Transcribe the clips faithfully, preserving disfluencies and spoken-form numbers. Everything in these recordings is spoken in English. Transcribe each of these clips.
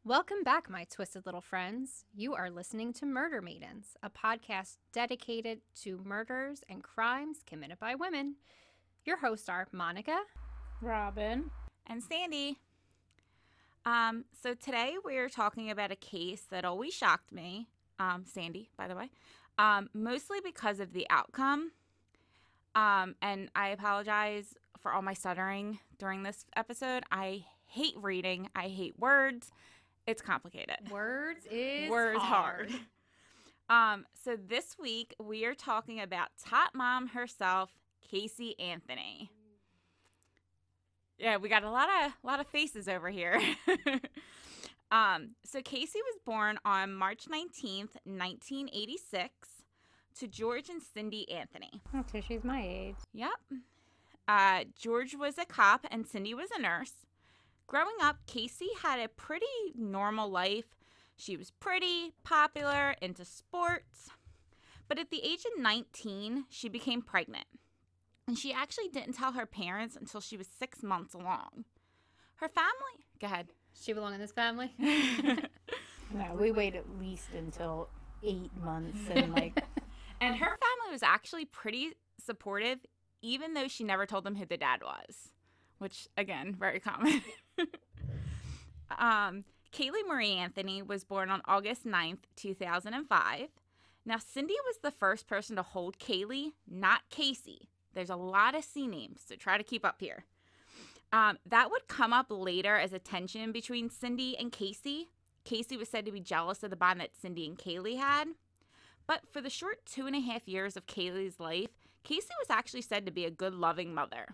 Welcome back, my twisted little friends. You are listening to Murder Maidens, a podcast dedicated to murders and crimes committed by women. Your hosts are Monica, Robin, and Sandy. Um, so today we're talking about a case that always shocked me, um, Sandy, by the way, um, mostly because of the outcome. Um, and I apologize for all my stuttering during this episode. I hate reading. I hate words. It's complicated. Words is Words hard. hard. Um, so this week we are talking about top mom herself, Casey Anthony. Yeah, we got a lot of lot of faces over here. um, so Casey was born on March nineteenth, nineteen eighty-six, to George and Cindy Anthony. Oh, so she's my age. Yep. Uh, George was a cop and Cindy was a nurse. Growing up, Casey had a pretty normal life. She was pretty, popular, into sports. But at the age of nineteen, she became pregnant. And she actually didn't tell her parents until she was six months along. Her family... Go ahead. She belong in this family? No, we wait at least until eight months and like... And her family was actually pretty supportive, even though she never told them who the dad was. Which, again, very common. um, Kaylee Marie Anthony was born on August ninth, two thousand five. Now, Cindy was the first person to hold Kaylee, not Casey. There's a lot of C names, so try to keep up here. Um, that would come up later as a tension between Cindy and Casey. Casey was said to be jealous of the bond that Cindy and Kaylee had. But for the short two and a half years of Kaylee's life, Casey was actually said to be a good, loving mother.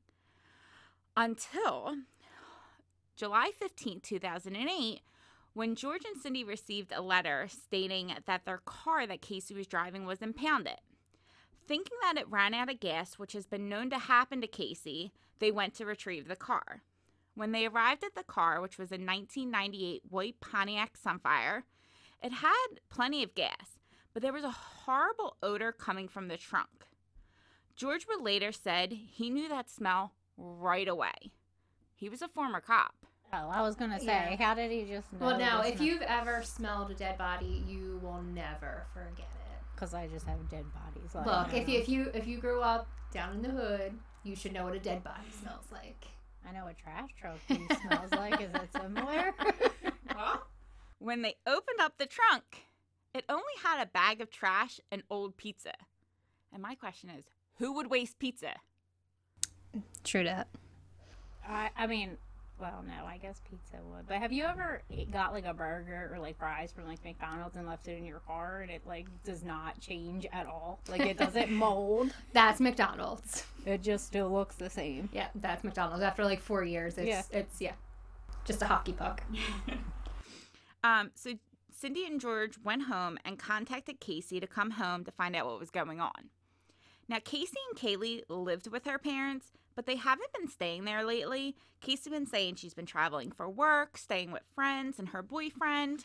Until July fifteenth, two thousand eight, when George and Cindy received a letter stating that their car that Casey was driving was impounded. Thinking that it ran out of gas, which has been known to happen to Casey, they went to retrieve the car. When they arrived at the car, which was a nineteen ninety-eight white Pontiac Sunfire, it had plenty of gas, but there was a horrible odor coming from the trunk. George would later said he knew that smell right away. He was a former cop. Oh, I was going to say, Yeah. how did he just know? Well, now, the if smell? you've ever smelled a dead body, you will never forget it. Because I just have dead bodies. lying Look, if around. you, if you if you grew up down in the hood, you should know what a dead body smells like. I know what trash truck food smells like. Is it similar? When they opened up the trunk, it only had a bag of trash and old pizza. And my question is, who would waste pizza? True that. I, I mean, well, no, I guess pizza would. But have you ever ate- got like a burger or like fries from like McDonald's and left it in your car and it like does not change at all? Like it doesn't mold. That's McDonald's. It just still looks the same. Yeah, that's McDonald's. After like four years, it's Yeah. it's yeah, just a hockey puck. um, so Cindy and George went home and contacted Casey to come home to find out what was going on. Now, Casey and Kaylee lived with her parents, but they haven't been staying there lately. Casey's been saying she's been traveling for work, staying with friends and her boyfriend.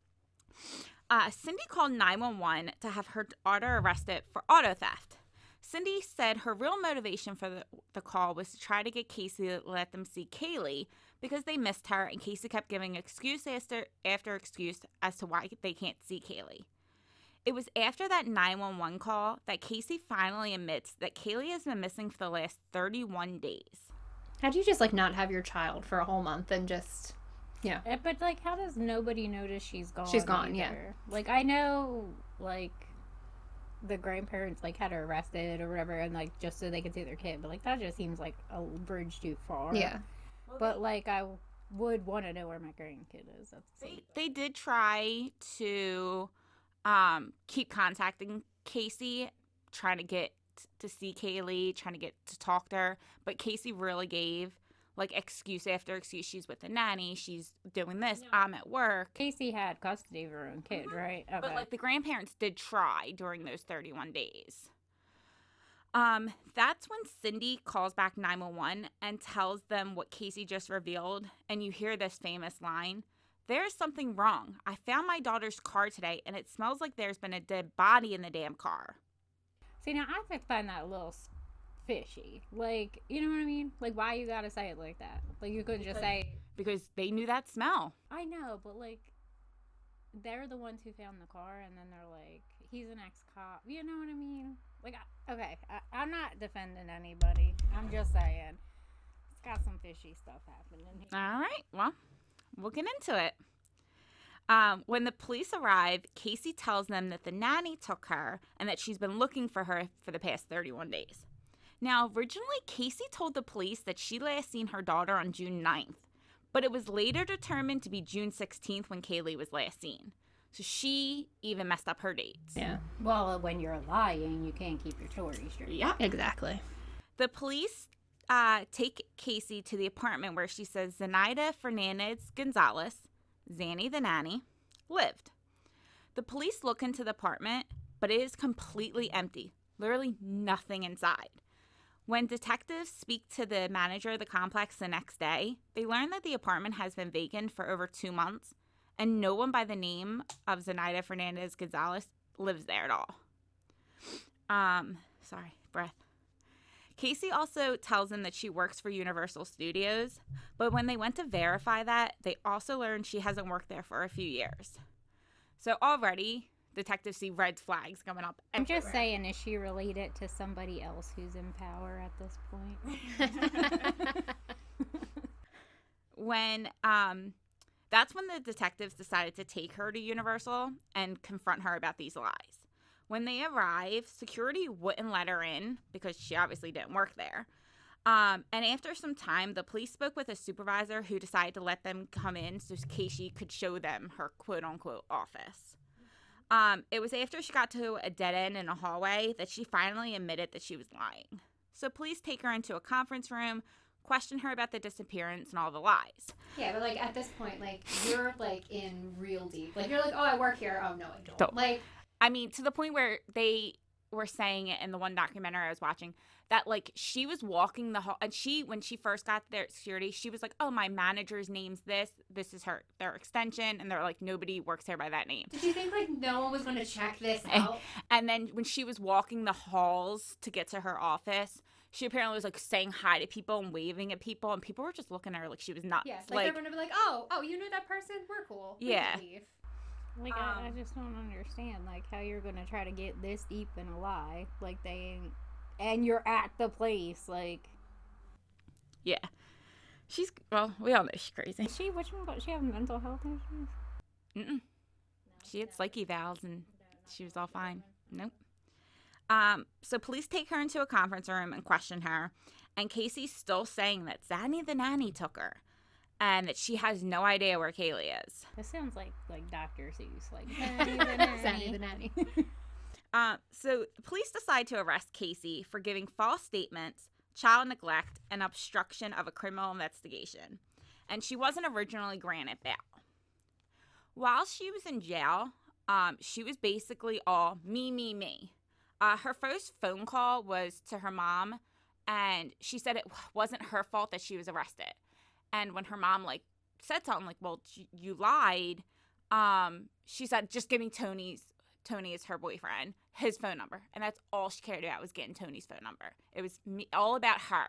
Uh, Cindy called nine one one to have her daughter arrested for auto theft. Cindy said her real motivation for the, the call was to try to get Casey to let them see Kaylee because they missed her, and Casey kept giving excuse after, after excuse as to why they can't see Kaylee. It was after that nine one one call that Casey finally admits that Kaylee has been missing for the last thirty-one days. How do you just like not have your child for a whole month and just, yeah. Eh, But like, how does nobody notice she's gone? She's gone, yeah. either? Like I know, like the grandparents like had her arrested or whatever, and like just so they could see their kid. But like that just seems like a bridge too far. Yeah. But like I would want to know where my grandkid is. That's the They, same. they did try to um, keep contacting Casey, trying to get to see Kaylee, trying to get to talk to her. But Casey really gave like excuse after excuse. She's with the nanny. She's doing this. I'm at work. Casey had custody of her own kid, right? Okay. But like the grandparents did try during those thirty-one days. Um, that's when Cindy calls back nine one one and tells them what Casey just revealed. And you hear this famous line, "There's something wrong. I found my daughter's car today and it smells like there's been a dead body in the damn car." See, now I could find that a little s- fishy. Like, you know what I mean? Like, why you gotta say it like that? Like, you couldn't just say, because they knew that smell. I know, but like, they're the ones who found the car, and then they're like, he's an ex-cop. You know what I mean? Like, I, okay, I, I'm not defending anybody. I'm just saying, it's got some fishy stuff happening here. All right, well, we'll get into it. Um, when the police arrive, Casey tells them that the nanny took her and that she's been looking for her for the past thirty-one days. Now, originally, Casey told the police that she last seen her daughter on June ninth, but it was later determined to be June sixteenth when Kaylee was last seen. So she even messed up her dates. Yeah. Well, when you're lying, you can't keep your story straight. Yeah. Exactly. The police uh, take Casey to the apartment where she says Zenaida Fernandez Gonzalez, Zanny the nanny, lived. The police look into the apartment, but it is completely empty. Literally nothing inside. When detectives speak to the manager of the complex the next day, they learn that the apartment has been vacant for over two months, and no one by the name of Zenaida Fernandez Gonzalez lives there at all. Um, sorry, breath. Casey also tells them that she works for Universal Studios, but when they went to verify that, they also learned she hasn't worked there for a few years. So already, detectives see red flags coming up I'm everywhere. just saying, is she related to somebody else who's in power at this point? when um that's when the detectives decided to take her to Universal and confront her about these lies. When they arrived, security wouldn't let her in because she obviously didn't work there. Um, and after some time, the police spoke with a supervisor who decided to let them come in so Casey could show them her quote-unquote office. Um, it was after she got to a dead end in a hallway that she finally admitted that she was lying. So police take her into a conference room, question her about the disappearance and all the lies. Yeah, but like at this point, like you're like in real deep. Like you're like, oh, I work here. Oh no, I don't. Don't. Like, I mean, to the point where they were saying it in the one documentary I was watching, that like she was walking the hall, and she, when she first got there at security, she was like, oh, my manager's name's this, this is her, their extension, and they're like, nobody works here by that name. did you think like no one was going to check this And, out? and then when she was walking the halls to get to her office, she apparently was like saying hi to people and waving at people, and people were just looking at her like she was nuts. Yes, like, they're going to be like, oh, oh, you knew that person? We're cool. We Yeah. can leave. Like, I, I Um, just don't understand, like, how you're gonna try to get this deep in a lie. Like, they ain't... And you're at the place, like... Yeah. She's, well, we all know she's crazy. Is she, which one, got she have mental health issues? Mm-mm. She had psyche evals and she was all fine. Nope. Um, so police take her into a conference room and question her, and Casey's still saying that Zanny the nanny took her, and that she has no idea where Kaylee is. This sounds like, like Doctor Seuss, like, Zanny the nanny. Zanny the nanny. Uh, so the police decide to arrest Casey for giving false statements, child neglect, and obstruction of a criminal investigation, and she wasn't originally granted bail. While she was in jail, um, she was basically all me, me, me. Uh, her first phone call was to her mom, and she said it wasn't her fault that she was arrested. And when her mom, like, said something like, well, you lied, um, she said, just give me Tony's, Tony is her boyfriend, his phone number. And that's all she cared about was getting Tony's phone number. It was me, all about her.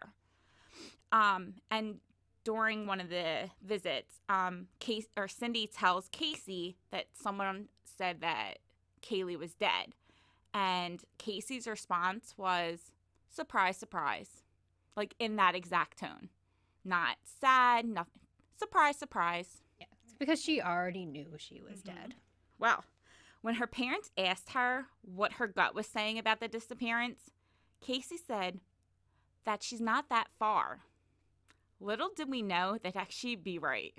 Um, and during one of the visits, um, Case, or Cindy tells Casey that someone said that Kaylee was dead. And Casey's response was, surprise, surprise. Like, in that exact tone. Not sad, nothing. Surprise, surprise. Yeah, it's because she already knew she was Mm-hmm. dead. Well, when her parents asked her what her gut was saying about the disappearance, Casey said that she's not that far. Little did we know that she'd be right.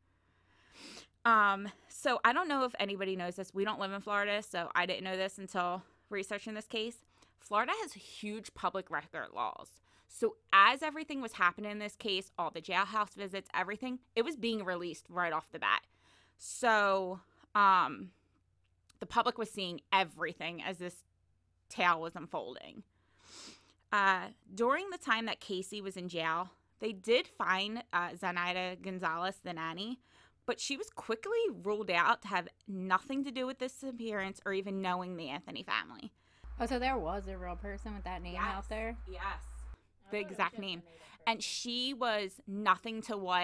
Um, so I don't know if anybody knows this. We don't live in Florida, so I didn't know this until researching this case. Florida has huge public record laws. So as everything was happening in this case, all the jailhouse visits, everything, it was being released right off the bat. So um, the public was seeing everything as this tale was unfolding. Uh, during the time that Casey was in jail, they did find uh, Zenaida Gonzalez, the nanny, but she was quickly ruled out to have nothing to do with this disappearance or even knowing the Anthony family. Oh, so there was a real person with that name Yes. out there? Yes. The exact name. And she was nothing to what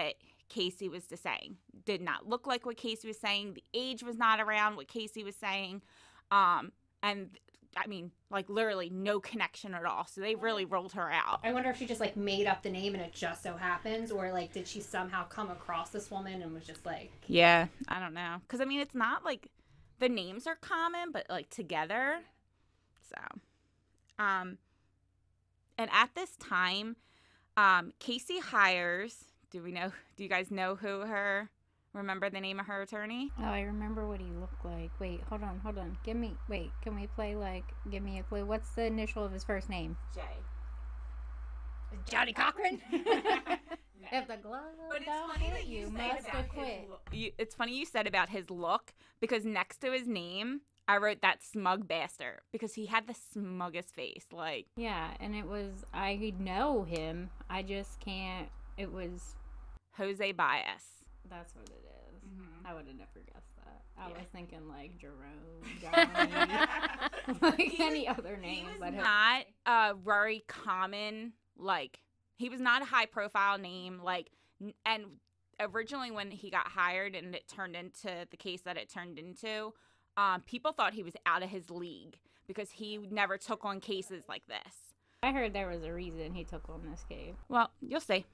Casey was saying. Did not look like what Casey was saying. The age was not around what Casey was saying. Um, and I mean, like literally no connection at all. So they really rolled her out. I wonder if she just like made up the name and it just so happens, or like did she somehow come across this woman and was just like, yeah, I don't know. Because I mean, it's not like the names are common, but like together. So, um, and at this time, um, Casey hires. Do we know? Do you guys know who her? Remember the name of her attorney? Oh, I remember what he looked like. Wait, hold on, hold on. Give me, wait, can we play, like, give me a clue? What's the initial of his first name? Jay. Johnny Cochran? If the glove But it's don't funny hit that you you, said must about have his quit. look. You, it's funny you said about his look, because next to his name, I wrote that smug bastard, because he had the smuggest face. Like, Yeah, and it was, I know him, I just can't, it was, Jose Baez. that's what it is. Mhm. I would have never guessed that. I Yeah. was thinking, like, Jerome, Johnny, like any other name. He was but not a very common, like, he was not a high profile name, like, n- and originally when he got hired and it turned into the case that it turned into, um, people thought he was out of his league because he never took on cases like this. I heard there was a reason he took on this case. Well, you'll see.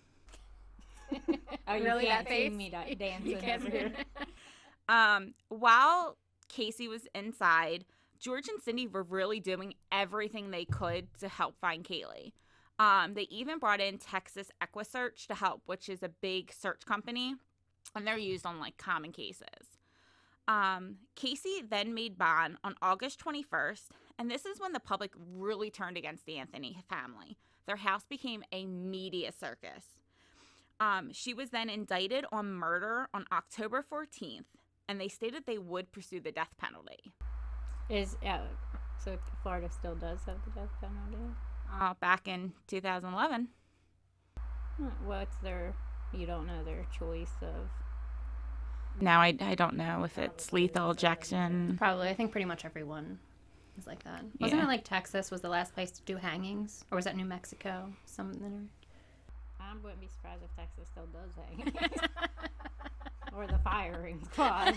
Oh, you Really, can't that see face? me da- You dancing can't over see here. Um, while Casey was inside, George and Cindy were really doing everything they could to help find Kaylee. Um, they even brought in Texas EquiSearch to help, which is a big search company, and they're used on like common cases. Um, Casey then made bond on August twenty-first, and this is when the public really turned against the Anthony family. Their house became a media circus. Um, she was then indicted on murder on October fourteenth, and they stated they would pursue the death penalty. Is uh, so Florida still does have the death penalty? Uh, back in two thousand eleven. Hmm, What's their? You don't know their choice of. Now I, I don't know if it's lethal ejection. Probably. I think pretty much everyone is like that. Wasn't Yeah. it like Texas was the last place to do hangings? Or was that New Mexico? Something. I wouldn't be surprised if Texas still does hangings. Or the firing squad.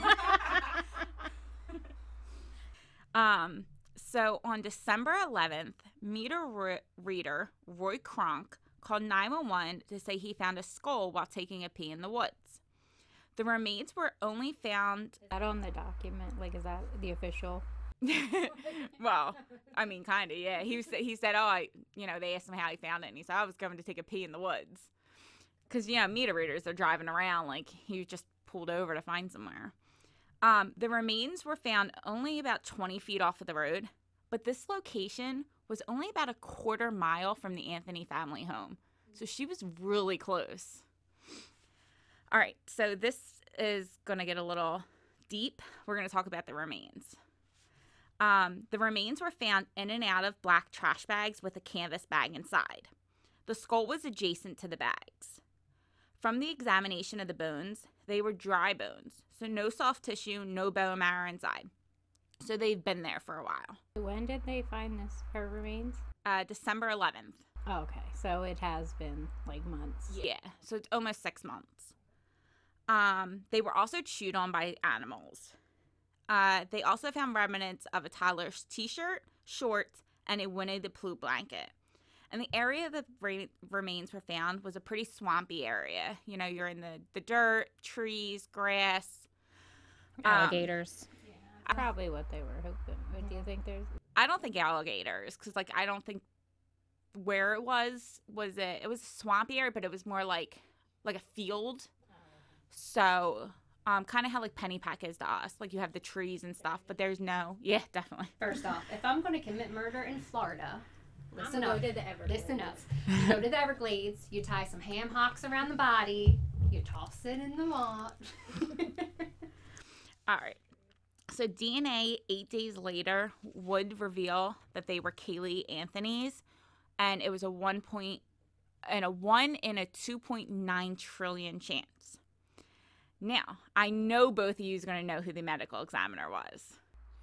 Um, so on December eleventh, meter re- reader Roy Kronk called nine one one to say he found a skull while taking a pee in the woods. The remains were only found. Is that on the document? Like, is that the official? Well, I mean, kind of, yeah. He was, he said, oh, I, you know, they asked him how he found it, and he said, I was going to take a pee in the woods. Because, you know, meter readers are driving around, like, he just pulled over to find somewhere. Um, the remains were found only about twenty feet off of the road, but this location was only about a quarter mile from the Anthony family home. So she was really close. All right, so this is going to get a little deep. We're going to talk about the remains. Um, the remains were found in and out of black trash bags with a canvas bag inside. The skull was adjacent to the bags. From the examination of the bones, they were dry bones, so no soft tissue, no bone marrow inside. So they've been there for a while. When did they find this? Her remains? Uh, December eleventh. Oh, okay, so it has been like months. Yeah, so it's almost six months. Um, they were also chewed on by animals. Uh, they also found remnants of a toddler's t-shirt, shorts, and a Winnie the Pooh blanket. And the area the re- remains were found was a pretty swampy area. You know, you're in the, the dirt, trees, grass. Um, Alligators. Probably what they were hoping. But do you think there's? I don't think alligators, because, like, I don't think where it was, was it, it was a swampy area, but it was more like, like a field. So, um, kind of how, like, Pennypack is to us. Like, you have the trees and stuff, but there's no, yeah, definitely. First off, if I'm going to commit murder in Florida, listen I'm up. gonna go to the Everglades. Listen up. You go to the Everglades, you tie some ham hocks around the body, you toss it in the water. All right. So D N A eight days later would reveal that they were Kaylee Anthony's, and it was a one point and a one in a two point nine trillion chance. Now, I know both of you is going to know who the medical examiner was.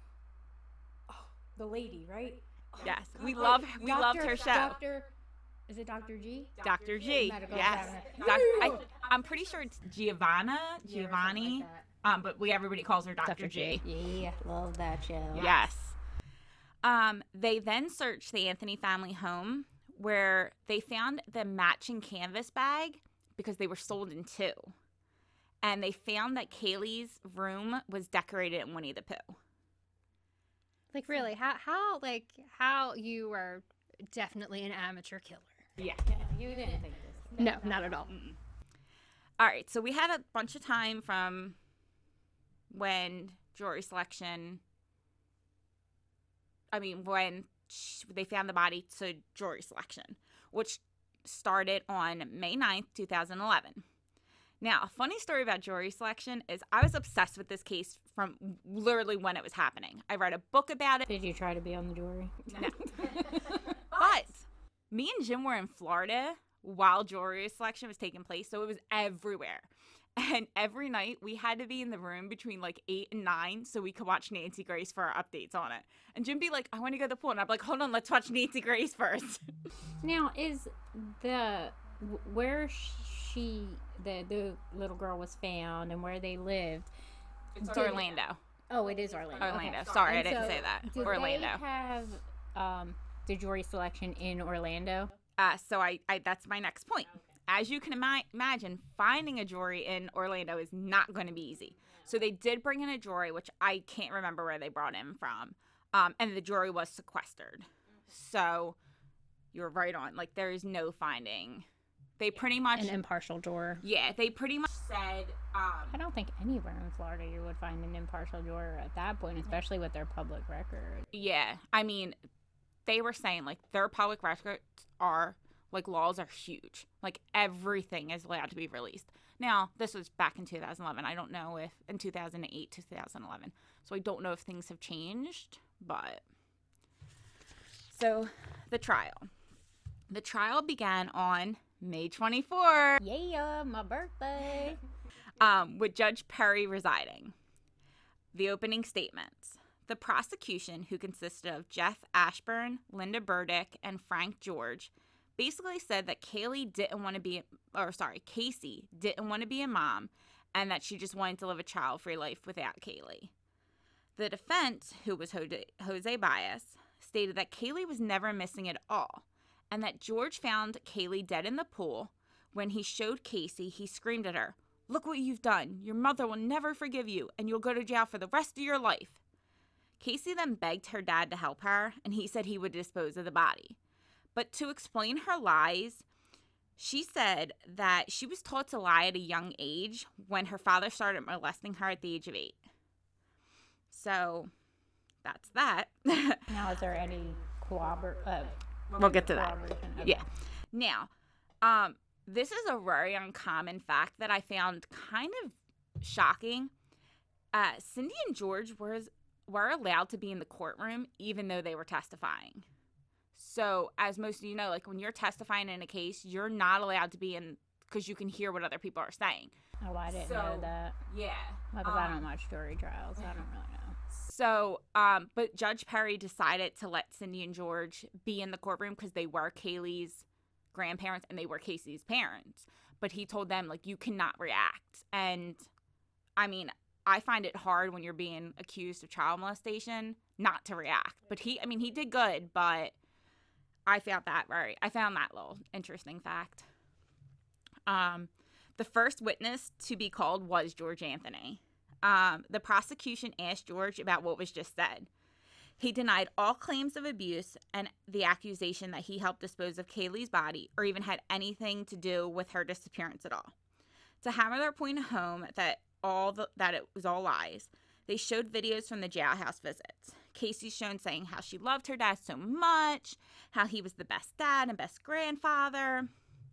The lady, right? Yes, we love we loved her show. Doctor, is it Doctor G? Doctor G. Medical Yes. examiner. Doc- I, I'm pretty sure it's Giovanna, Giovanni, um, but we everybody calls her Doctor G. Yeah, love that show. Yes. Um, they then searched the Anthony family home, where they found the matching canvas bag because they were sold in two. And they found that Kaylee's room was decorated in Winnie the Pooh. Like, really, how, how, like, how you were definitely an amateur killer. Yeah. Yeah, you didn't think this. No, not at all. Mm-mm. All right, so we had a bunch of time from when jewelry selection, I mean, when sh- they found the body to jewelry selection, which started on May ninth, twenty eleven. Now, a funny story about jewelry selection is I was obsessed with this case from literally when it was happening. I read a book about it. Did you try to be on the jewelry? No. But me and Jim were in Florida while jewelry selection was taking place, so it was everywhere. And every night we had to be in the room between like eight and nine so we could watch Nancy Grace for our updates on it. And Jim be like, I want to go to the pool. And I'm like, hold on, let's watch Nancy Grace first. Now, is the where she the the little girl was found and where they lived? It's did, Orlando. Oh, it is Orlando. Orlando. Okay. Sorry, And I didn't so say that. Did Orlando. they have um, the jewelry selection in Orlando? Uh, so I, I that's my next point. As you can ima- imagine, finding a jewelry in Orlando is not going to be easy. So they did bring in a jewelry, which I can't remember where they brought in from, um, and the jewelry was sequestered. So you're right on. Like, there is no finding. They pretty much... An impartial juror. Yeah, they pretty much said... Um, I don't think anywhere in Florida you would find an impartial juror at that point, especially with their public record. yeah, I mean, they were saying, like, their public records are... Like, laws are huge. Like, everything is allowed to be released. Now, this was back in two thousand eleven. I don't know if, in two thousand eight to two thousand eleven. So I don't know if things have changed, but. So, the trial. The trial began on May twenty-fourth. Yeah, my birthday. Um, with Judge Perry residing. The opening statements. The prosecution, who consisted of Jeff Ashburn, Linda Burdick, and Frank George, basically said that Kaylee didn't want to be, or sorry, Casey didn't want to be a mom, and that she just wanted to live a child-free life without Kaylee. The defense, who was Jose, Jose Baez, stated that Kaylee was never missing at all, and that George found Kaylee dead in the pool. When he showed Casey, he screamed at her, "Look what you've done. Your mother will never forgive you, and you'll go to jail for the rest of your life." Casey then begged her dad to help her, and he said he would dispose of the body. But to explain her lies, she said that she was taught to lie at a young age when her father started molesting her at the age of eight. So, that's that. Now, is there any corrobor- uh, We'll get to that. corroboration? Okay. Yeah. Now, um, this is a very uncommon fact that I found kind of shocking. Uh, Cindy and George were, were allowed to be in the courtroom even though they were testifying. So, as most of you know, like, when you're testifying in a case, you're not allowed to be in, because you can hear what other people are saying. Oh, I didn't So, know that. Yeah. Because I um, don't watch jury trials. I don't really know. So, um, but Judge Perry decided to let Cindy and George be in the courtroom because they were Kaylee's grandparents and they were Casey's parents. But he told them, like, you cannot react. And, I mean, I find it hard when you're being accused of child molestation not to react. But he, I mean, he did good, but I found that very, I found that little interesting fact. Um, the first witness to be called was George Anthony. Um, the prosecution asked George about what was just said. He denied all claims of abuse and the accusation that he helped dispose of Kaylee's body or even had anything to do with her disappearance at all. To hammer their point home that all the, that it was all lies, they showed videos from the jailhouse visits. Casey's shown saying how she loved her dad so much, how he was the best dad and best grandfather.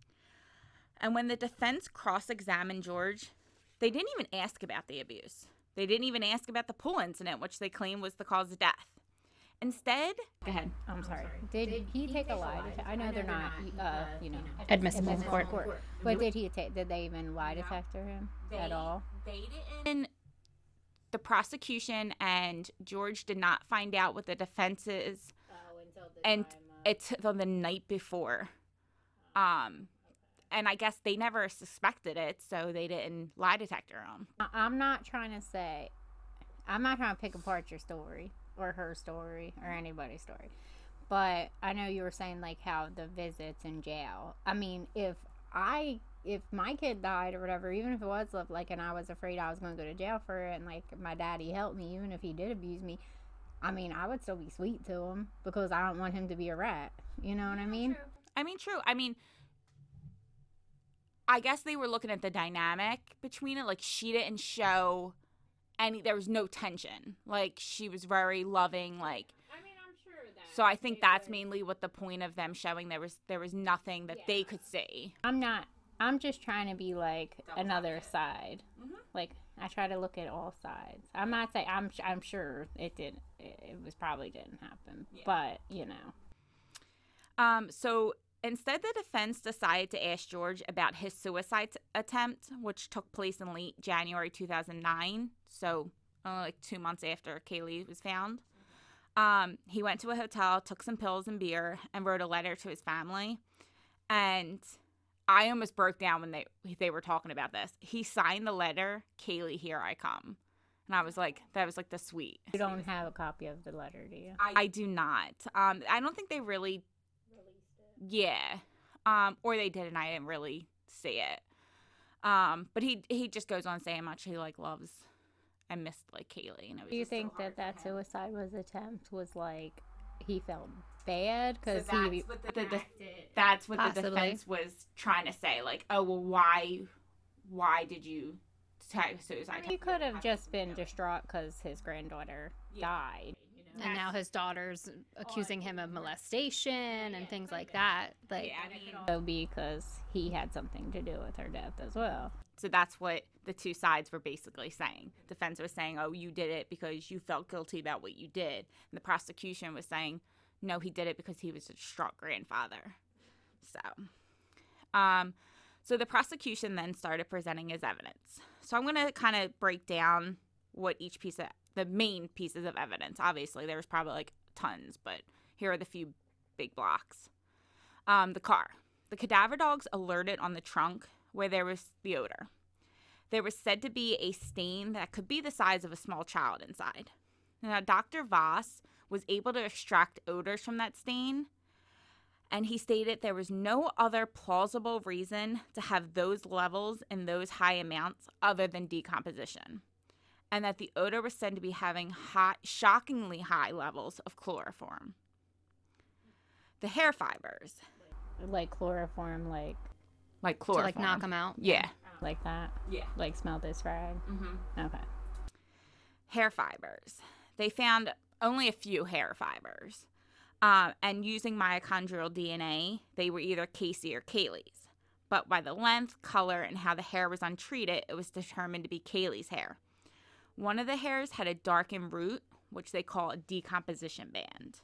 And when the defense cross-examined George, they didn't even ask about the abuse. They didn't even ask about the pool incident, which they claimed was the cause of death. Instead, go ahead. I'm sorry. Did, did he, he take, take a lie detector? I know, I know they're, they're not, not, uh, you know, admissible in court. court. But did he take? Did they even lie detector him they, at all? They didn't. The prosecution and George did not find out what the defense is oh, until the and time, uh, it's the night before. Um, and I guess they never suspected it, so they didn't lie detector them. I- I'm not trying to say, I'm not trying to pick apart your story or her story or anybody's story. But I know you were saying, like, how the visits in jail. I mean, if I, if my kid died or whatever, even if it was, like, and I was afraid I was going to go to jail for it, and, like, my daddy helped me, even if he did abuse me, I mean, I would still be sweet to him because I don't want him to be a rat. You know what I mean? I mean, true. I mean, I guess they were looking at the dynamic between it. Like, she didn't show any, there was no tension. Like, she was very loving, like, I mean, I'm sure that. so I think that's mainly what the point of them showing there was there was nothing that Yeah. they could see. I'm not, I'm just trying to be like Double another advocate. side. Mhm. Like, I try to look at all sides. I'm not saying, I'm, I'm sure it did, it, it was probably didn't happen. Yeah. But, you know. Um, so instead, the defense decided to ask George about his suicide attempt, which took place in late January two thousand nine. So only like two months after Kaylee was found. Um, he went to a hotel, took some pills and beer, and wrote a letter to his family. And I almost broke down when they they were talking about this. He signed the letter, "Kaylee, here I come." And I was like, that was like the sweet. You don't have a copy of the letter, do you? I, I do not. Um, I don't think they really, yeah. Um, or they did, and I didn't really see it. Um, but he he just goes on saying how much he like loves and missed like Kaylee. And it was Do you just so think hard that for that him. suicide was attempt was like he felt bad because So he that's what the, the, the that's what the Possibly. defense was trying to say. Like, oh well, why why did you take suicide? he could have just been distraught because his granddaughter died. And now his daughter's accusing him of molestation and things like that. Like, Yeah, I mean, So because he had something to do with her death as well. so that's what the two sides were basically saying. Defense was saying, oh, you did it because you felt guilty about what you did. And the prosecution was saying, no, he did it because he was a distraught grandfather. So, um, so the prosecution then started presenting his evidence. So I'm going to kind of break down what each piece of, the main pieces of evidence. Obviously, there was probably like tons, but here are the few big blocks. Um, the car. The cadaver dogs alerted on the trunk where there was the odor. There was said to be a stain that could be the size of a small child inside. Now, Doctor Voss was able to extract odors from that stain, and he stated there was no other plausible reason to have those levels in those high amounts other than decomposition, and that the odor was said to be having high, shockingly high levels of chloroform. The hair fibers. Like chloroform, like Like to chloroform. like knock him out. Yeah. like that. Yeah. Like smell this rag. Mm-hmm. Okay. Hair fibers. They found only a few hair fibers. Um, and using mitochondrial D N A, they were either Casey or Kaylee's. But by the length, color, and how the hair was untreated, it was determined to be Kaylee's hair. One of the hairs had a darkened root, which they call a decomposition band.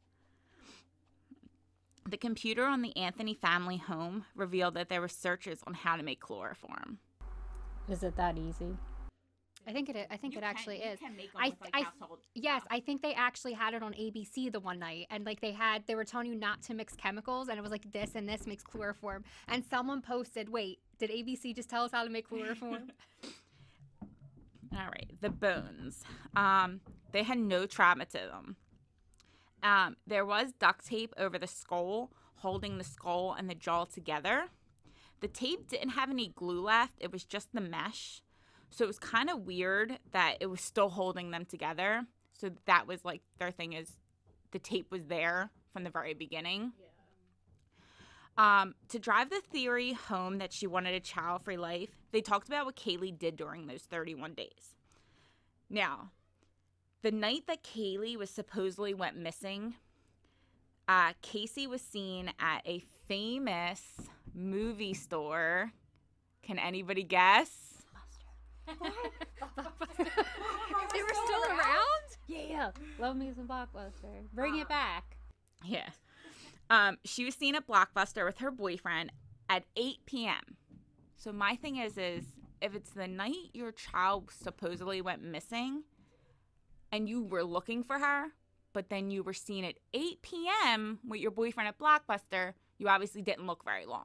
The computer on the Anthony family home revealed that there were searches on how to make chloroform. Is it that easy? I think it. I think You it can- actually you is. can make 'em I with, th- like, I- household Yes, stuff. I think they actually had it on A B C the one night, and like they had, they were telling you not to mix chemicals, and it was like this and this makes chloroform. And someone posted, "Wait, did A B C just tell us how to make chloroform?" All right, the bones. Um, they had no trauma to them. Um, there was duct tape over the skull, holding the skull and the jaw together. The tape didn't have any glue left. It was just the mesh. So it was kind of weird that it was still holding them together. So that was like their thing is the tape was there from the very beginning. Um, to drive the theory home that she wanted a child-free life, they talked about what Kaylee did during those thirty-one days. Now, the night that Kaylee was supposedly went missing, uh, Casey was seen at a famous movie store. Can anybody guess? They were still around. Yeah. Love me some Blockbuster. Bring it back. Yeah. Um, she was seen at Blockbuster with her boyfriend at eight p.m. So my thing is, is if it's the night your child supposedly went missing and you were looking for her, but then you were seen at eight p.m. with your boyfriend at Blockbuster, you obviously didn't look very long.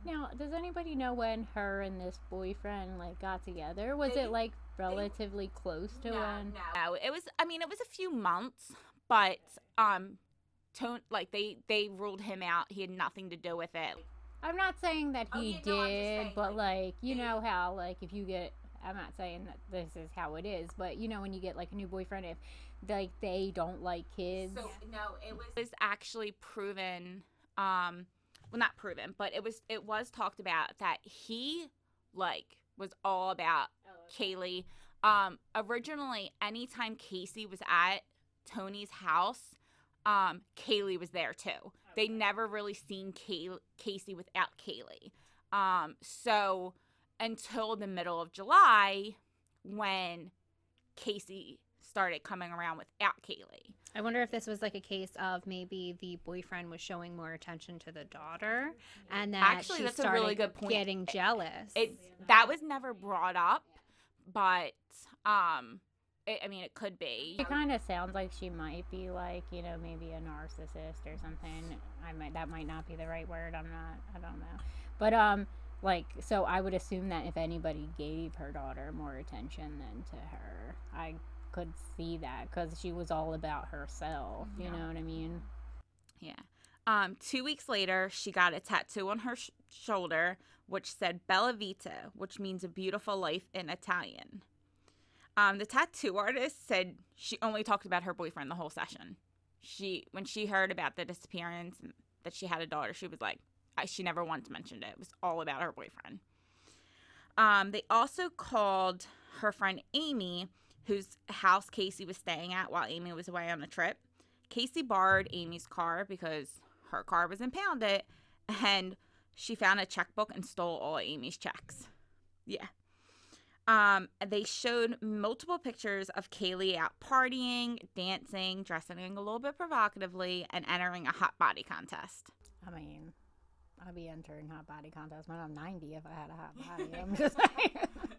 Now, does anybody know when her and this boyfriend like got together? Was They- it like relatively close to when? No, it was. I mean, it was a few months, but um, Tone like they they ruled him out. He had nothing to do with it. I'm not saying that Oh, he yeah, no, I'm just did, saying, but like you they- know how like if you get, I'm not saying that this is how it is, but you know when you get like a new boyfriend, if like they don't like kids. So no, it was, it was actually proven. Um, well, not proven, but it was it was talked about that he like was all about Kaylee. Um, originally, anytime Casey was at Tony's house, um, Kaylee was there too. They never really seen Kay- Casey without Kaylee. Um, so until the middle of July, when Casey started coming around without Kaylee. I wonder if this was like a case of maybe the boyfriend was showing more attention to the daughter, and that Actually, she that's a started really good point. getting jealous. It that was never brought up, but um, it, I mean, it could be. It kind of sounds like she might be like, you know, maybe a narcissist or something. I might that might not be the right word. I'm not. I don't know. But um, like, so I would assume that if anybody gave her daughter more attention than to her, I could see that because she was all about herself. You Yeah. know what I mean? Yeah. Um, two weeks later, she got a tattoo on her sh- shoulder, which said Bella Vita, which means a beautiful life in Italian. Um, the tattoo artist said she only talked about her boyfriend the whole session. She, when she heard about the disappearance and that she had a daughter, she was like, I, she never once mentioned it. It was all about her boyfriend. Um, they also called her friend Amy, whose house Casey was staying at while Amy was away on a trip. Casey borrowed Amy's car because her car was impounded, and she found a checkbook and stole all Amy's checks. Yeah. Um, they showed multiple pictures of Kaylee out partying, dancing, dressing a little bit provocatively, and entering a hot body contest. I mean, I'd be entering hot body contests when I'm ninety if I had a hot body. I'm just saying.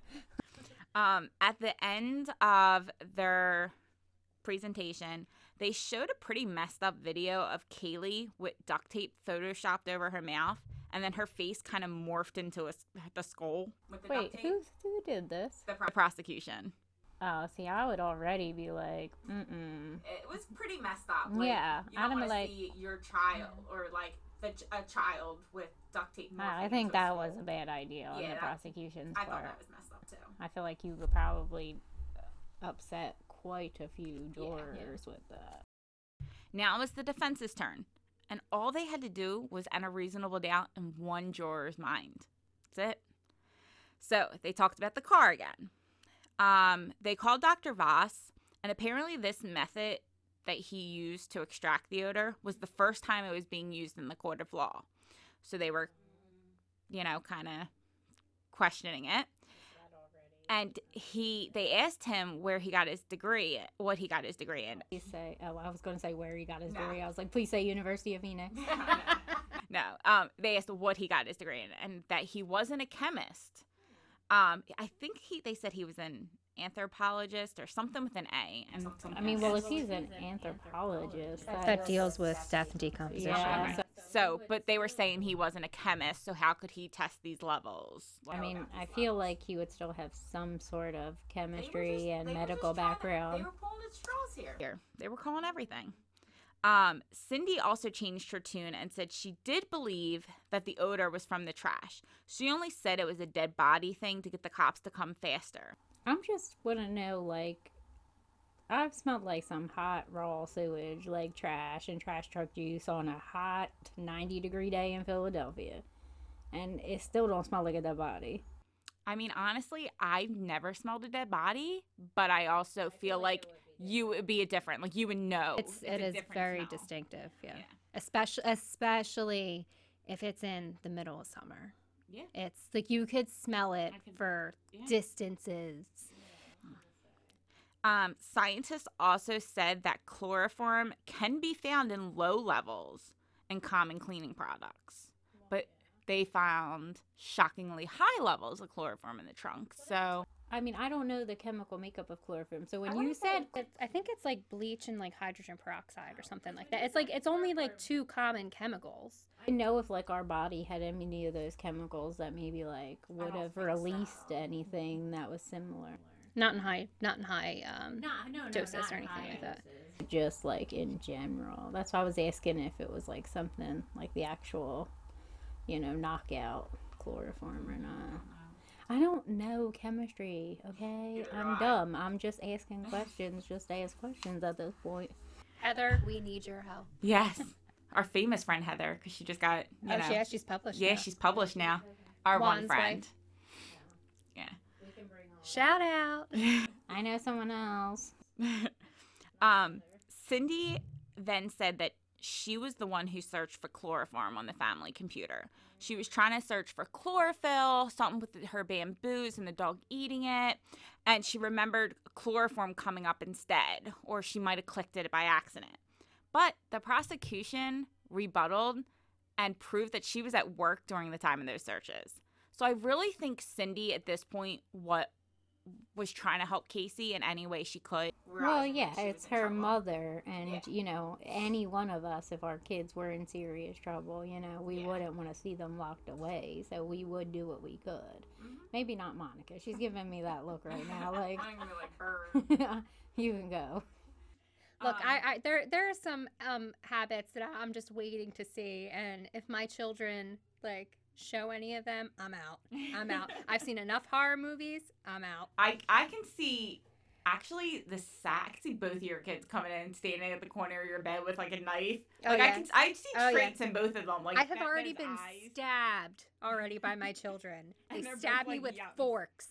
Um, at the end of their presentation, they showed a pretty messed up video of Kaylee with duct tape photoshopped over her mouth, and then her face kind of morphed into a, the skull. With the Wait, who who did this? The pro- prosecution. Oh, see, I would already be like, mm-mm. It was pretty messed up. Yeah, you don't I'd be want to like- see your child or like the, ch- a child with duct tape. Nah, I morphing think into a that skull. was a bad idea on Yeah, the that- prosecution's I part. thought that was messed up too. I feel like you could probably upset quite a few Yeah, yeah. jurors with that. Now it was the defense's turn, and all they had to do was enter reasonable doubt in one juror's mind. That's it. So they talked about the car again. Um, they called Doctor Voss, and apparently this method that he used to extract the odor was the first time it was being used in the court of law. So they were, you know, kind of questioning it. And he, they asked him where he got his degree, what he got his degree in. Please say, oh, I was going to say where he got his No. degree. I was like, please say University of Phoenix. No, um, they asked what he got his degree in, and that he wasn't a chemist. Um, I think he, they said he was an anthropologist or something with an A. And I mean, well, if he's an anthropologist, that that's- deals with death and decomposition. Yeah, Okay. so- So, but they were saying he wasn't a chemist, so how could he test these levels? I mean, I feel like he would still have some sort of chemistry and medical background. they were pulling at straws here. here. They were calling everything. Um, Cindy also changed her tune and said she did believe that the odor was from the trash. She only said it was a dead body thing to get the cops to come faster. I'm just want to know, like, I've smelled like some hot raw sewage, like trash and trash truck juice on a hot ninety degree day in Philadelphia, and it still don't smell like a dead body. I mean, honestly, I've never smelled a dead body, but I also feel like you would be a different, like you would know. It's, It's it a is different very smell. distinctive, yeah. Yeah. Especially, especially if it's in the middle of summer. Yeah. It's like you could smell it I could- for yeah. distances. Um, scientists also said that chloroform can be found in low levels in common cleaning products, but they found shockingly high levels of chloroform in the trunk. So, I mean, I don't know the chemical makeup of chloroform. So when I you wanna say said, it's, I think it's like bleach and like hydrogen peroxide or something like that. It's like it's only like two common chemicals. I know if like our body had any of those chemicals that maybe like would have released anything that was similar. Not in high, not in high um, No, no, no, doses not or anything high like that. doses. Just like in general. That's why I was asking if it was like something like the actual, you know, knockout chloroform or not. I don't know chemistry, okay? I'm dumb. I'm just asking questions, just ask questions at this point. Heather, we need your help. Yes. Our famous friend Heather, because she just got, you Oh, know. yeah, she's published. Yeah, now. she's published now. Our Juan's one friend. Yeah. Shout out. I know someone else. um, Cindy then said that she was the one who searched for chloroform on the family computer. She was trying to search for chlorophyll, something with her bamboos and the dog eating it, and she remembered chloroform coming up instead, or she might have clicked it by accident. But the prosecution rebutted and proved that she was at work during the time of those searches. So I really think Cindy at this point what was trying to help Casey in any way she could. Well, yeah, it's her mother, and, yeah. you know, any one of us, if our kids were in serious trouble, you know, we yeah. wouldn't want to see them locked away, so we would do what we could. Mm-hmm. Maybe not Monica. She's giving me that look right now, like, I'm gonna be like her. You can go. Look, Um, I, I there there are some um habits that I'm just waiting to see, and if my children like show any of them, I'm out. I'm out. I've seen enough horror movies. I'm out. I I can see actually the sack. I can see both of your kids coming in, standing at the corner of your bed with like a knife. Oh, Like yeah. I can I see Oh, traits in both of them. Like I have that- already those been eyes. stabbed already by my children. They And they're both, stab me like, with young. forks.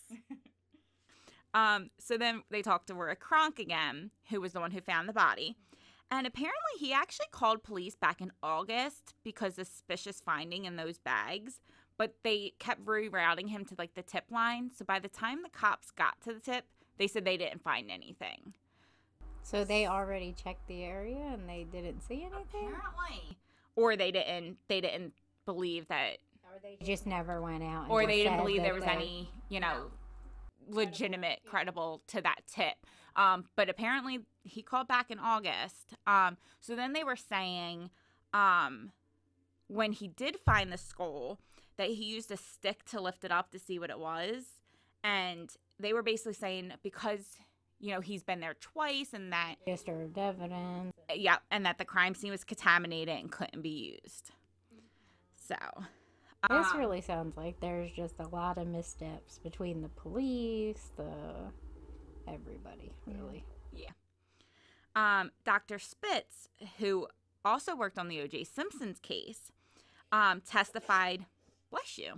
Um, so then they talked to Roy Kronk again, who was the one who found the body. And apparently he actually called police back in August because of suspicious finding in those bags. But they kept rerouting him to like the tip line. So by the time the cops got to the tip, they said they didn't find anything. So they already checked the area and they didn't see anything? Apparently. Or they didn't they didn't believe that Or they just never went out and or just they didn't said believe that there was they- any, you know, legitimate, credible to that tip. Um, but apparently he called back in August. Um, so then they were saying um, when he did find the skull that he used a stick to lift it up to see what it was. And they were basically saying because, you know, he's been there twice and that, disturbed evidence. yeah, and that the crime scene was contaminated and couldn't be used. So... This um, really sounds like there's just a lot of missteps between the police, the everybody, really. Yeah. Um, Doctor Spitz, who also worked on the O J Simpson's case, um, testified. Bless you.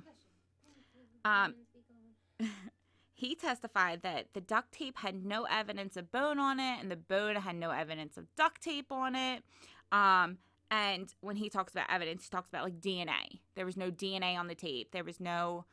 Um, he testified that the duct tape had no evidence of bone on it, and the bone had no evidence of duct tape on it. Um, And when he talks about evidence, he talks about, like, D N A. There was no D N A on the tape. There was no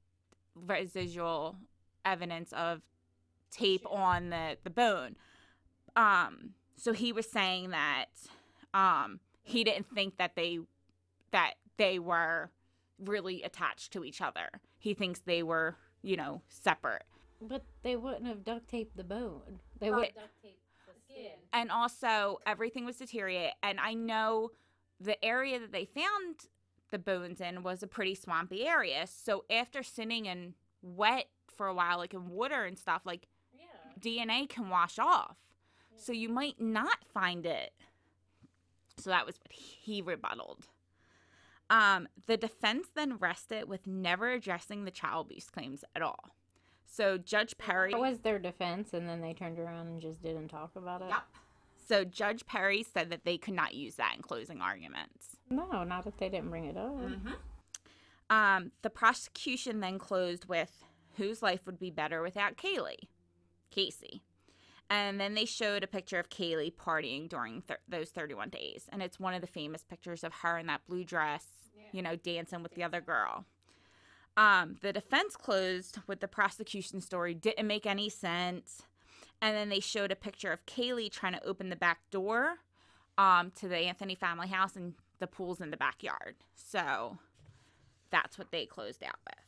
residual evidence of tape on the, the bone. Um, so he was saying that um, he didn't think that they that they were really attached to each other. He thinks they were, you know, separate. But they wouldn't have duct taped the bone. They Right. would duct tape the skin. And also, everything was deteriorated. And I know the area that they found the bones in was a pretty swampy area. So after sitting in wet for a while, like in water and stuff, like Yeah. D N A can wash off. So you might not find it. So that was what he rebutted. Um, the defense then rested with never addressing the child abuse claims at all. So Judge Perry... That was their defense, and then they turned around and just didn't talk about it? Yep. So Judge Perry said that they could not use that in closing arguments. No, not if they didn't bring it up. Mm-hmm. Um, the prosecution then closed with whose life would be better without Kaylee? Casey. And then they showed a picture of Kaylee partying during th- those thirty-one days. And it's one of the famous pictures of her in that blue dress, yeah. you know, dancing with the other girl. Um, the defense closed with the prosecution story didn't make any sense. And then they showed a picture of Kaylee trying to open the back door um, to the Anthony family house, and the pool's in the backyard. So that's what they closed out with. You're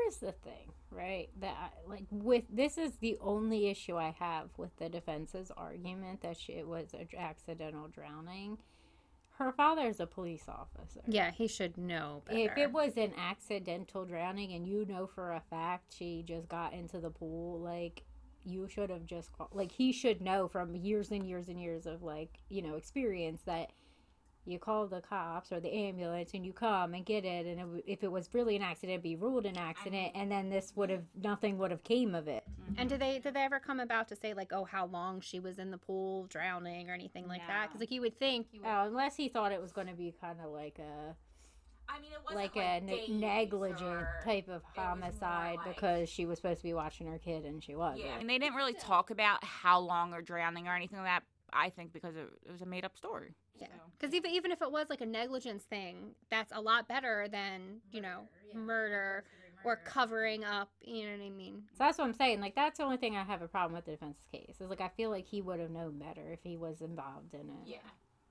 here's the thing, right? That I, like with this is the only issue I have with the defense's argument that she, it was an accidental drowning. Her father's a police officer. Yeah, he should know better. If it was an accidental drowning and you know for a fact she just got into the pool, like, you should have just called. Like, he should know from years and years and years of, like, you know, experience that you call the cops or the ambulance and you come and get it. And it w- if it was really an accident, it'd be ruled an accident. And then this would have, nothing would have came of it. And did they did they ever come about to say, like, oh, how long she was in the pool drowning or anything like that? Because, like, you would think. You would... Oh, unless he thought it was going to be kind of like a... I mean, it wasn't like, like, a ne- days negligent or- type of it was more homicide like- because she was supposed to be watching her kid and she wasn't. Yeah, and they didn't really talk about how long or drowning or anything like that. I think because it, it was a made up story. Yeah, So. because even even if it was like a negligence thing, that's a lot better than you know murder or covering up. You know what I mean? So that's what I'm saying. Like, that's the only thing I have a problem with the defense's case. Is like, I feel like he would have known better if he was involved in it. Yeah.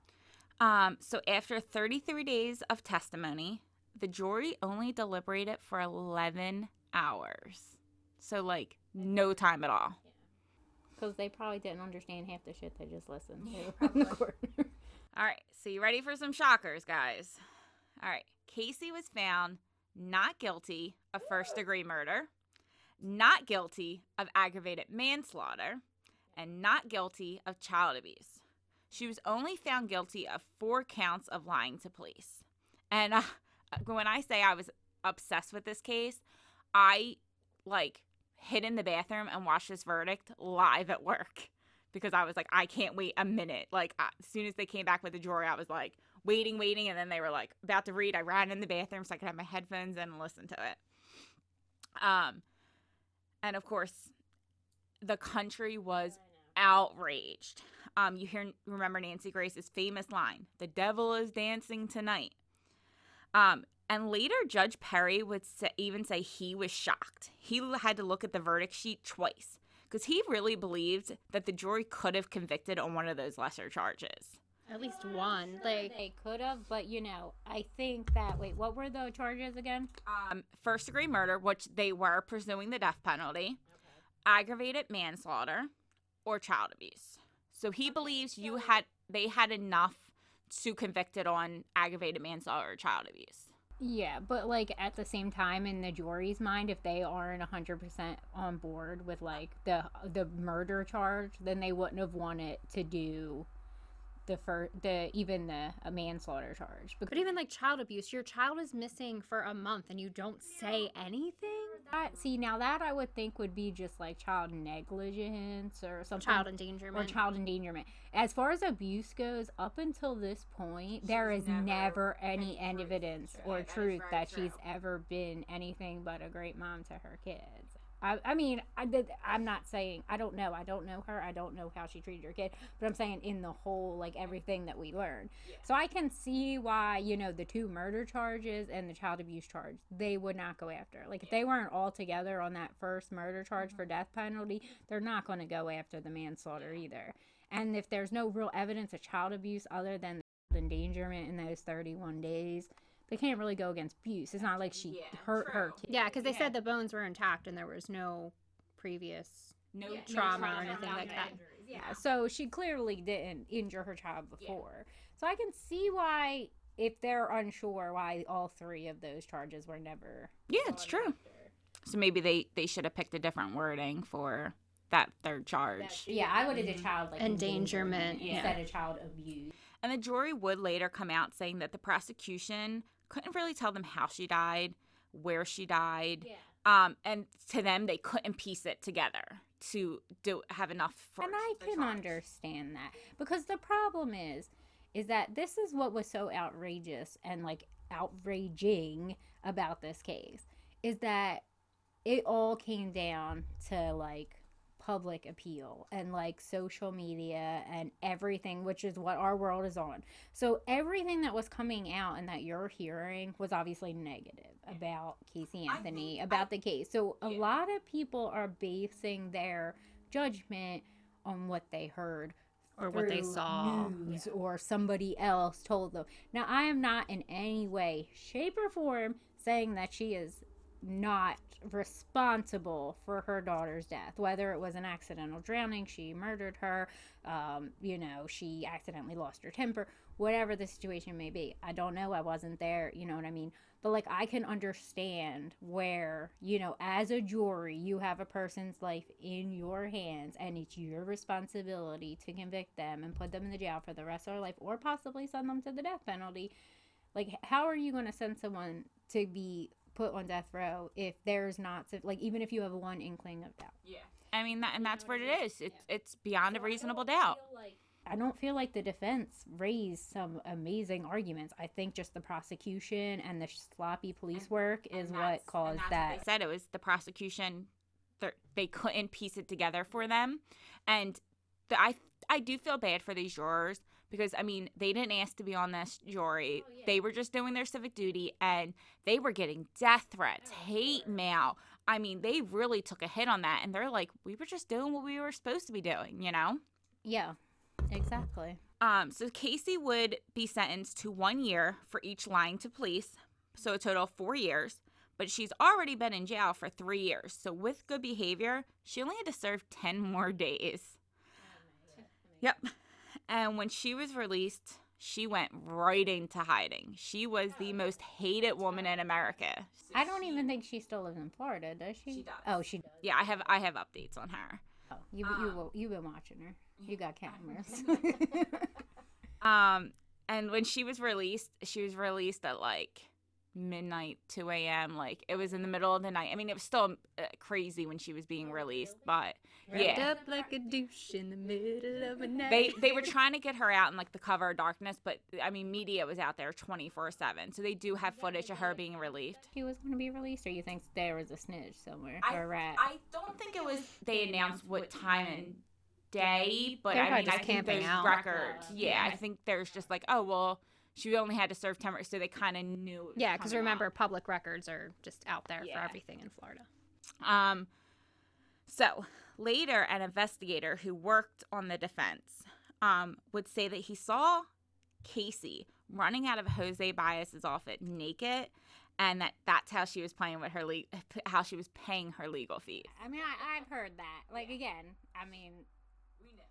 Um. So after thirty-three days of testimony, the jury only deliberated for eleven hours. So like no time at all. Because they probably didn't understand half the shit they just listened to in the court. All right, so you ready for some shockers, guys? All right, Casey was found not guilty of first-degree murder, not guilty of aggravated manslaughter, and not guilty of child abuse. She was only found guilty of four counts of lying to police. And uh, when I say I was obsessed with this case, I, like, hid in the bathroom and watched this verdict live at work. Because I was like, I can't wait a minute. Like, I, as soon as they came back with the jury, I was like, waiting, waiting. And then they were like, about to read. I ran in the bathroom so I could have my headphones in and listen to it. Um, and of course, the country was outraged. Um, you hear, remember Nancy Grace's famous line, "The devil is dancing tonight." Um, and later, Judge Perry would say, even say he was shocked. He had to look at the verdict sheet twice. Because he really believed that the jury could have convicted on one of those lesser charges. At least one. Like, They could have, but, you know, I think that, wait, what were the charges again? Um, first degree murder, which they were pursuing the death penalty, aggravated manslaughter, or child abuse. So he believes you had they had enough to convict it on aggravated manslaughter or child abuse. Yeah, but, like, at the same time, in the jury's mind, if they aren't one hundred percent on board with, like, the the murder charge, then they wouldn't have wanted to do the fir- the even the a manslaughter charge. but even like child abuse, your child is missing for a month and you don't say anything? That, see, now that I would think would be just, like, child negligence or something. Child endangerment. Or child endangerment. As far as abuse goes, up until this point, there is never never any any proof. evidence True. or That is truth very that true. she's ever been anything but a great mom to her kids. I, I mean, I did, I'm not saying, I don't know. I don't know her. I don't know how she treated her kid. But I'm saying in the whole, like, everything that we learned. Yeah. So I can see why, you know, the two murder charges and the child abuse charge, they would not go after. Like, if they weren't all together on that first murder charge for death penalty, they're not going to go after the manslaughter either. And if there's no real evidence of child abuse other than the endangerment in those thirty-one days, they can't really go against abuse. It's not like she Yeah, hurt her true. kid. Yeah, because they Yeah. said the bones were intact and there was no previous. No Yeah, no trauma or trauma, anything no like that. injuries. Yeah, so she clearly didn't injure her child Yeah. before. So I can see why, if they're unsure, why all three of those charges were never. Yeah, it's true. So maybe they, they should have picked a different wording for that third charge. Yeah, I would have did child like Endangerment, yeah. instead of child abuse. And the jury would later come out saying that the prosecution couldn't really tell them how she died, where she died. Yeah. Um, and to them, they couldn't piece it together to do have enough for And I the can charge. understand that, because the problem is is that this is what was so outrageous and like outraging about this case, is that it all came down to like public appeal and like social media and everything, which is what our world is on. So everything that was coming out and that you're hearing was obviously negative about Casey I Anthony, think about I- the case. So a Yeah. lot of people are basing their judgment on what they heard Or what they through saw. news or somebody else told them. Now, I am not in any way, shape, or form saying that she is not responsible for her daughter's death, whether it was an accidental drowning, she murdered her, um, you know, she accidentally lost her temper, whatever the situation may be. I don't know. I wasn't there. You know what I mean? But, like, I can understand where, you know, as a jury, you have a person's life in your hands, and it's your responsibility to convict them and put them in the jail for the rest of their life, or possibly send them to the death penalty. Like, how are you going to send someone to be put on death row if there's not, like, even if you have one inkling of doubt? Yeah. I mean, that, and that's what it is. It's, it's beyond a reasonable doubt. I don't feel like the defense raised some amazing arguments. I think just the prosecution and the sloppy police work is what caused that. What they said it was the prosecution. They couldn't piece it together for them, and the, I I do feel bad for these jurors because I mean they didn't ask to be on this jury. Oh, yeah. They were just doing their civic duty, and they were getting death threats, oh, hate sure. mail. I mean, they really took a hit on that, and they're like, we were just doing what we were supposed to be doing, you know? Yeah. Exactly. Um, so Casey would be sentenced to one year for each lying to police, so a total of four years. But she's already been in jail for three years. So with good behavior, she only had to serve ten more days. Oh, yep. And when she was released, she went right into hiding. She was the most hated woman in America. I don't even think she still lives in Florida, does she? She does. Oh, she does. Yeah, I have I have updates on her. Oh, you um, you you've been watching her. You got cameras. um, and when she was released, she was released at like midnight, two a.m. Like it was in the middle of the night. I mean, it was still uh, crazy when she was being released, but Wrapped yeah, up like a douche in the middle of a night. They they were trying to get her out in like the cover of darkness, but I mean, media was out there twenty-four seven, so they do have footage of her being released. She was going to be released, or you think there was a snitch somewhere I, or a rat? I don't think it was. They announced what time and day, but They're I mean, just I think camping there's out. records. Yeah, Yeah. I think there's just like, oh well, she only had to serve ten, so they kind of knew. It was Yeah, because coming remember, up. public records are just out there Yeah. for everything in Florida. Um, so later, an investigator who worked on the defense um would say that he saw Casey running out of Jose Baez's office naked, and that that's how she was playing with her le- how she was paying her legal fees. I mean, I, I've heard that. Like again, I mean, We know.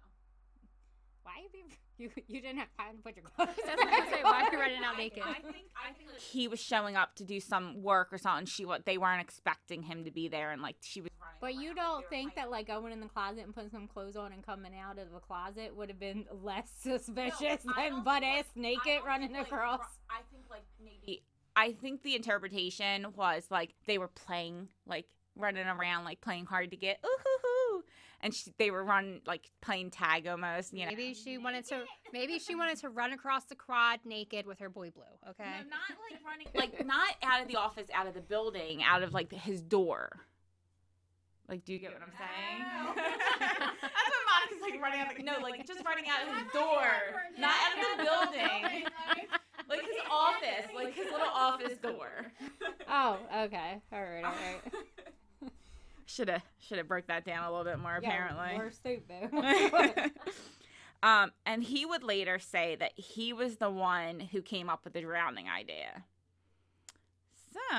why you be you you didn't have time to put your clothes? That's what I was gonna say, why are you running out naked? I think I think he was showing up to do some work or something. She what they weren't expecting him to be there, and like she was running. But you around. don't They were, think like- that like going in the closet and putting some clothes on and coming out of the closet would have been less suspicious No, I than don't butt think, ass like- I naked don't running think, like, across? ru- I think like maybe I think the interpretation was like they were playing like running around like playing hard to get ooh hoo hoo, and she, they were running like playing tag almost. You know, Maybe she wanted to. Maybe she wanted to run across the quad naked with her boy blue. Okay. No, not like running, like not out of the office, out of the building, out of like his door. Like, do you get what I'm saying? That's what Monica's like running out. The, no, like just running out of his door, not out of the building. Like his office, like his little office door. Oh, okay. All right, all right. Should have should have broke that down a little bit more. Apparently, Yeah, we're stupid. um, and he would later say that he was the one who came up with the drowning idea. So,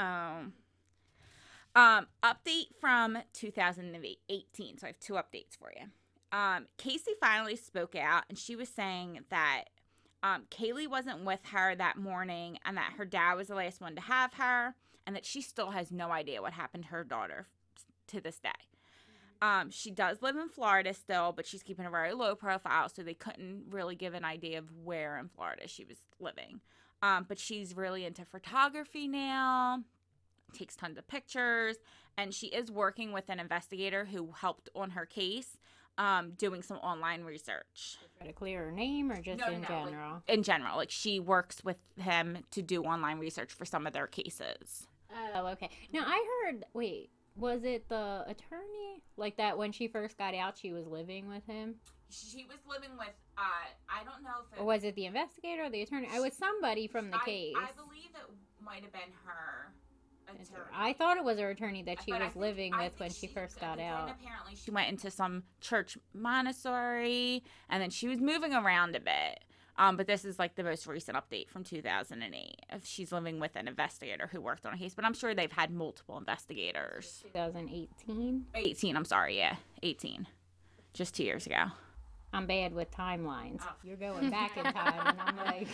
um, update from two thousand eighteen. So I have two updates for you. Um, Casey finally spoke out, and she was saying that um, Kaylee wasn't with her that morning, and that her dad was the last one to have her, and that she still has no idea what happened to her daughter to this day. Um, she does live in Florida still, but she's keeping a very low profile, so they couldn't really give an idea of where in Florida she was living. Um, but she's really into photography now, takes tons of pictures, and she is working with an investigator who helped on her case, um, doing some online research. Try to clear her name or just No, in no, general? Like, in general, like she works with him to do online research for some of their cases. Oh, okay. Now, I heard, wait, was it the attorney? Like that when she first got out, she was living with him? She was living with, uh, I don't know if it Or was it the investigator or the attorney? It was somebody from the I, case. I believe it might have been her attorney. I thought it was her attorney that she But I was think- living I with think when she first got then out. apparently she went into some church Montessori, and then she was moving around a bit. Um, but this is like the most recent update from two thousand eight. She's living with an investigator who worked on a case, but I'm sure they've had multiple investigators. twenty eighteen? eighteen, I'm sorry, yeah, eighteen. Just two years ago. I'm bad with timelines. Oh. You're going back in time, and I'm like...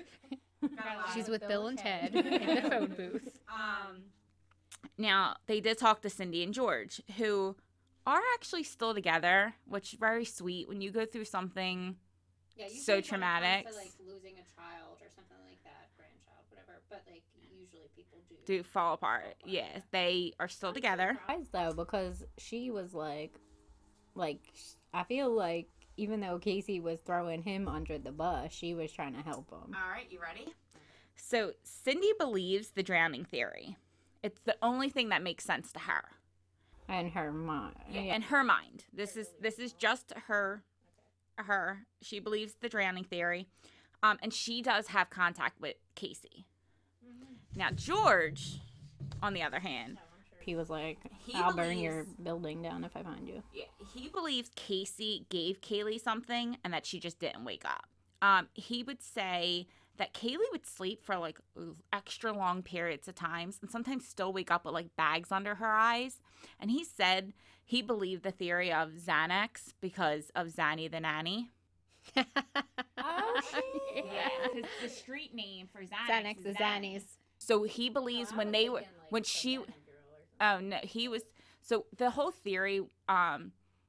She's with Bill and Ted in the phone booth. Um, now, they did talk to Cindy and George, who are actually still together, which is very sweet when you go through something... Yeah, so traumatic. To, like, losing a child or something like that, grandchild, whatever. But like usually people do do fall apart. Fall apart. Yeah, they are still I'm together. Surprised though, because she was like, like I feel like even though Casey was throwing him under the bus, she was trying to help him. All right, you ready? So Cindy believes the drowning theory. It's the only thing that makes sense to her. In her mind. Yeah, in her mind. This is this is just her. her she believes the drowning theory, um and she does have contact with Casey. Mm-hmm. Now George, on the other hand, he was like, I'll believes, burn your building down if I find you. Yeah, he believes Casey gave Kaylee something and that she just didn't wake up. Um he would say that Kaylee would sleep for like extra long periods of times and sometimes still wake up with like bags under her eyes, and he said he believed the theory of Xanax because of Zanny the nanny. Oh, shit. Yeah, because the street name for Xanax, Xanax is Zannies. So he believes oh, when they were, like when she, oh no, he was, so the whole theory, um,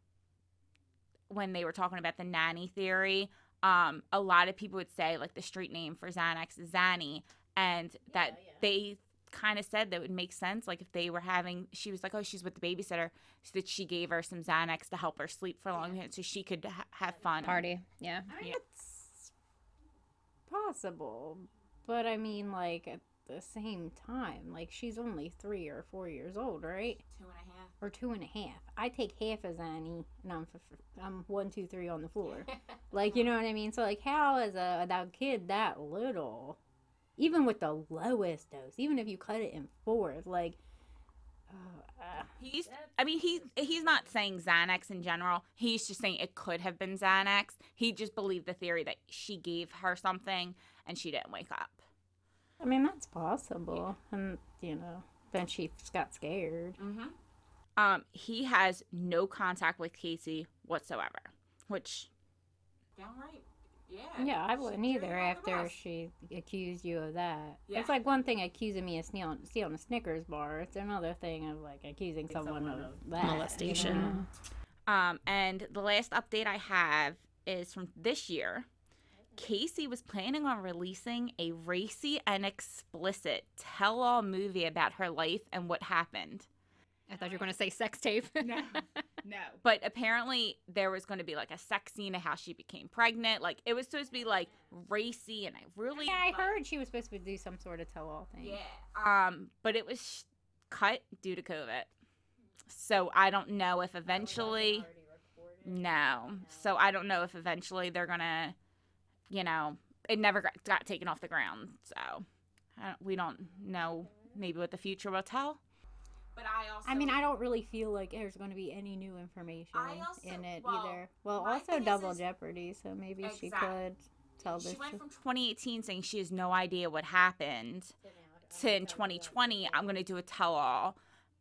when they were talking about the nanny theory, um, a lot of people would say like the street name for Xanax is Zanny, and that yeah, yeah. they kind of said that would make sense, like if they were having, she was like, oh, she's with the babysitter, so that she gave her some Xanax to help her sleep for a long time so she could ha- have fun. Party, yeah. I mean, yeah. it's possible, but I mean, like, at the same time, like, she's only three or four years old, right? Two and a half. Or two and a half. I take half a Zanny, and I'm, I'm one, two, three on the floor. Like, you know what I mean? So, like, how is a that kid that little... Even with the lowest dose, even if you cut it in fours, like, uh, uh, he's, I mean, he's, he's not saying Xanax in general. He's just saying it could have been Xanax. He just believed the theory that she gave her something and she didn't wake up. I mean, that's possible. Yeah. And, you know, then she got scared. Mm-hmm. Um, he has no contact with Casey whatsoever, which, downright. Yeah, yeah, I wouldn't either after she accused you of that. Yeah. It's like one thing accusing me of stealing, stealing a Snickers bar. It's another thing of like accusing someone, someone of that. Molestation. You know? Um, and the last update I have is from this year. Casey was planning on releasing a racy and explicit tell-all movie about her life and what happened. I thought you were going to say sex tape. No, no. But apparently there was going to be like a sex scene of how she became pregnant. Like it was supposed to be like racy, and I really. Yeah, I like, heard she was supposed to do some sort of tell-all thing. Yeah. Um, but it was cut due to COVID, so I don't know if eventually. No, so I don't know if eventually they're gonna, you know, it never got, got taken off the ground. So I don't, we don't know. Maybe what the future will tell. But I also... I mean, I don't really feel like there's going to be any new information also, in it well, either. Well, also Double is, Jeopardy, so maybe exactly. she could tell this. She went from twenty eighteen saying she has no idea what happened to in twenty twenty, I'm going to do a tell-all.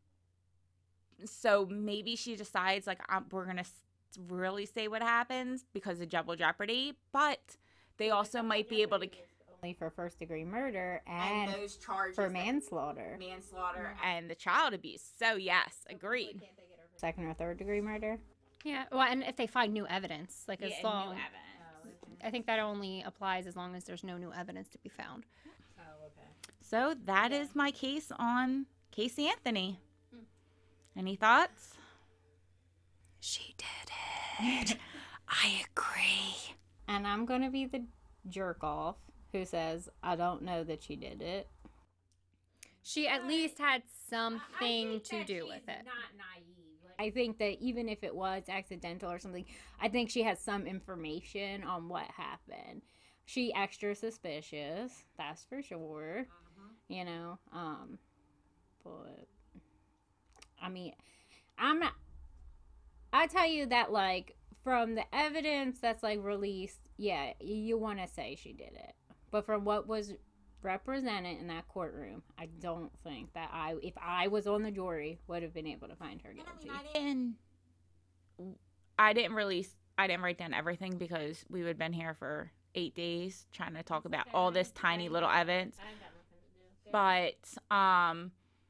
So maybe she decides, like, um, we're going to really say what happens because of Double Jeopardy. But they also might be able to... for first degree murder and, and those charges for manslaughter manslaughter mm-hmm. and the child abuse. So yes, agreed. Second or third degree murder. Yeah, well, and if they find new evidence, like yeah, as long new evidence. I think that only applies as long as there's no new evidence to be found. Oh, okay. So that yeah. is my case on Casey Anthony. Hmm. Any thoughts? She did it. I agree. And I'm gonna be the jerk off who says, I don't know that she did it. She at least had something to do with it. Not naive. Like, I think that even if it was accidental or something, I think she has some information on what happened. She extra suspicious, that's for sure. Uh-huh. You know, um, but I mean, I'm not. I tell you that, like, from the evidence that's like released, yeah, you want to say she did it. But from what was represented in that courtroom, I don't think that I, if I was on the jury, would have been able to find her guilty. I mean, I didn't. I didn't really. I didn't write down everything because we would have been here for eight days trying to talk about all this tiny little evidence. But um,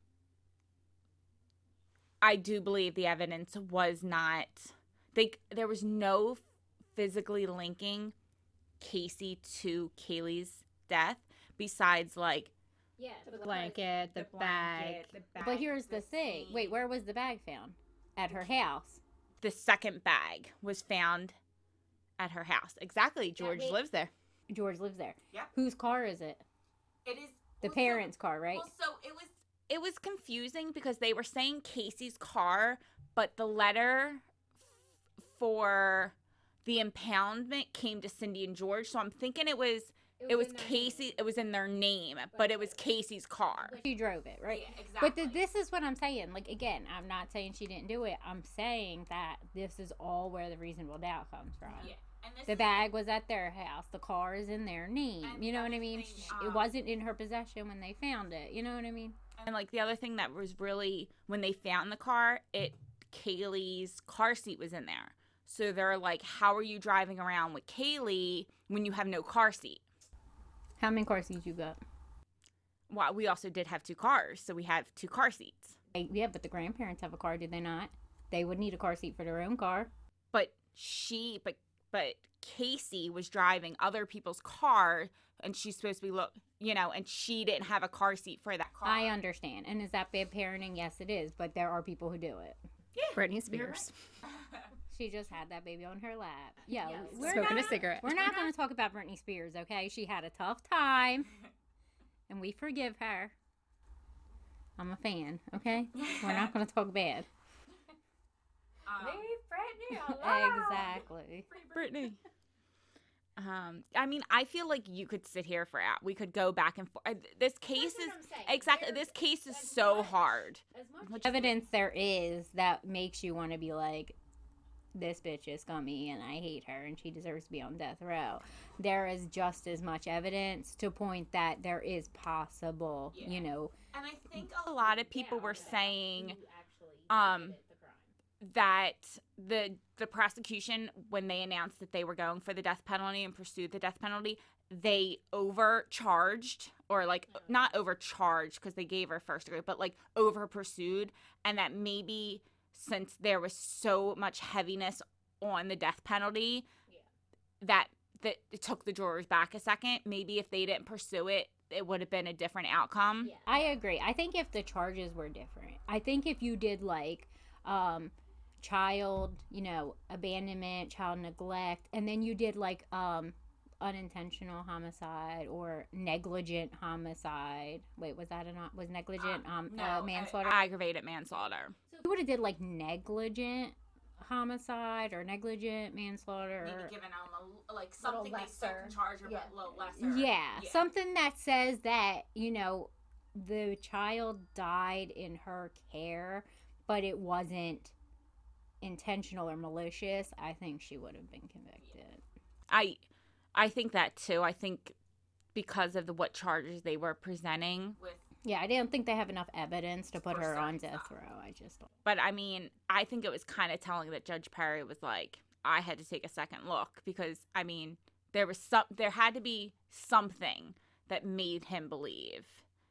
I do believe the evidence was not. They there was no physically linking Casey to Kaylee's death besides like Yeah, The blanket, the, the bag. blanket, the bag. but here's the thing. Wait, where was the bag found? At her house. The second bag was found at her house. Exactly. George wait. lives there. George lives there. Yep. Whose car is it? It is The well, so- parents' car, right? Well, so it was it was confusing because they were saying Casey's car, but the letter f- for the impoundment came to Cindy and George. So I'm thinking it was it was, Casey. It was in their name, but it was Casey's car. She drove it, right? Yeah, exactly. But th- this is what I'm saying. Like, again, I'm not saying she didn't do it. I'm saying that this is all where the reasonable doubt comes from. Yeah. And this The is- bag was at their house. The car is in their name. And You know the what I other mean? thing, Sh- um, it wasn't in her possession when they found it. You know what I mean? And like the other thing that was really when they found the car, it Kaylee's car seat was in there. So they're like, how are you driving around with Kaylee when you have no car seat? How many car seats you got? Well, we also did have two cars, so we have two car seats. Hey, yeah, but the grandparents have a car, did they not? They would need a car seat for their own car. But she, but but Casey was driving other people's car, and she's supposed to be look, you know, and she didn't have a car seat for that car. I understand. And is that bad parenting? Yes, it is. But there are people who do it. Britney Spears. She just had that baby on her lap. Yeah, Yes. we're Smoking not, a cigarette. We're not going to talk about Britney Spears, okay? She had a tough time, and we forgive her. I'm a fan, okay? We're not going to talk bad. Um, Exactly. Brittany. Um, I mean, I feel like you could sit here for out. We could go back and forth. This case is exactly. This case is so hard. As much evidence there is that makes you want to be like, this bitch is scummy and I hate her and she deserves to be on death row. There is just as much evidence to point that there is possible, Yeah. you know. And I think a lot of people were saying, um, that the the prosecution, when they announced that they were going for the death penalty and pursued the death penalty, they overcharged, or like not overcharged because they gave her first degree, but like over pursued, and that maybe since there was so much heaviness on the death penalty, that that it took the jurors back a second. Maybe if they didn't pursue it, it would have been a different outcome. I agree. I think if the charges were different, I think if you did like um, child, you know, abandonment, child neglect, and then you did like um, unintentional homicide or negligent homicide. Wait, was that a not was negligent um, No, uh, manslaughter? aggravated manslaughter. So you would have did like negligent homicide or negligent manslaughter. or- given them a, like something they still can charge her, but little Yeah, something that says that, you know, the child died in her care, but it wasn't intentional or malicious. I think she would have been convicted. I, I think that too. I think because of the what charges they were presenting with. Yeah, I don't think they have enough evidence to put For her on certain death stuff. row. I just don't. But I mean, I think it was kind of telling that Judge Perry was like, I had to take a second look because I mean, there was some, there had to be something that made him believe,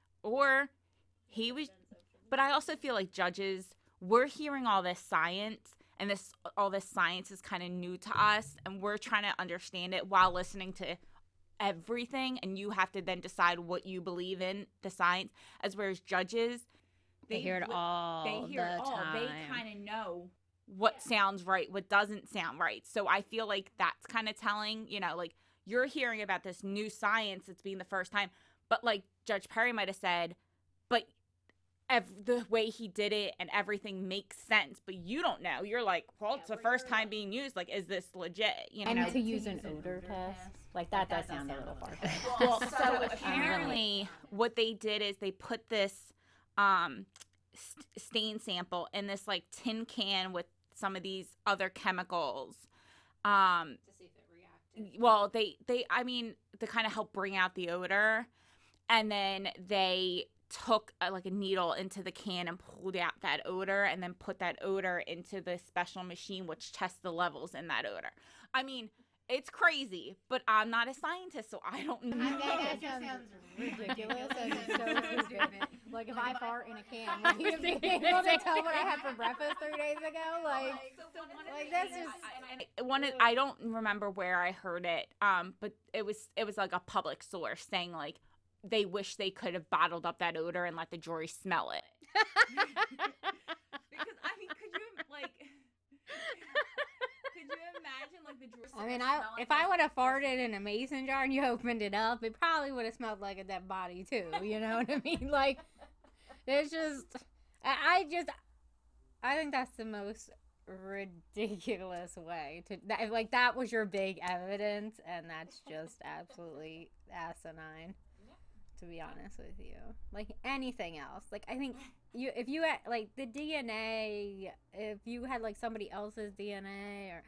or he was. But I also feel like judges, we're hearing all this science, and this all this science is kind of new to us, and we're trying to understand it while listening to everything, and you have to then decide what you believe in the science. As whereas judges, They hear it li- all they hear the it all. time. They kind of know what sounds right, what doesn't sound right. So I feel like that's kind of telling, you know, like you're hearing about this new science it's being the first time, but like Judge Perry might have said, but ev- the way he did it and everything makes sense, but you don't know. You're like, well, it's the first time being used. Like, is this legit? You know, And to use an odor test, like that does sound a little far. well, so apparently what they did is they put this um, st- stain sample in this like tin can with some of these other chemicals Um, To see if it reacted. well, they, they, I mean, to kind of help bring out the odor. And then they took a, like a needle into the can and pulled out that odor and then put that odor into the special machine, which tests the levels in that odor. I mean, it's crazy, but I'm not a scientist, so I don't know. I mean, that sounds ridiculous and it's so stupid. Like, if I fart in a can, would you be able to tell what I had for breakfast three days ago? Like, like that's just... One, of- I don't remember where I heard it, um, but it was it was like a public source saying like they wish they could have bottled up that odor and let the jury smell it. Because I mean, could you like? Could you imagine like the jury? I mean, I if I would have farted in a mason jar and you opened it up, it probably would have smelled like a dead body too. You know what I mean? Like, it's just, I, I just, I think that's the most ridiculous way to that, like that was your big evidence, and that's just absolutely asinine. To be honest with you, like anything else, like I think you if you had like the D N A, if you had like somebody else's D N A or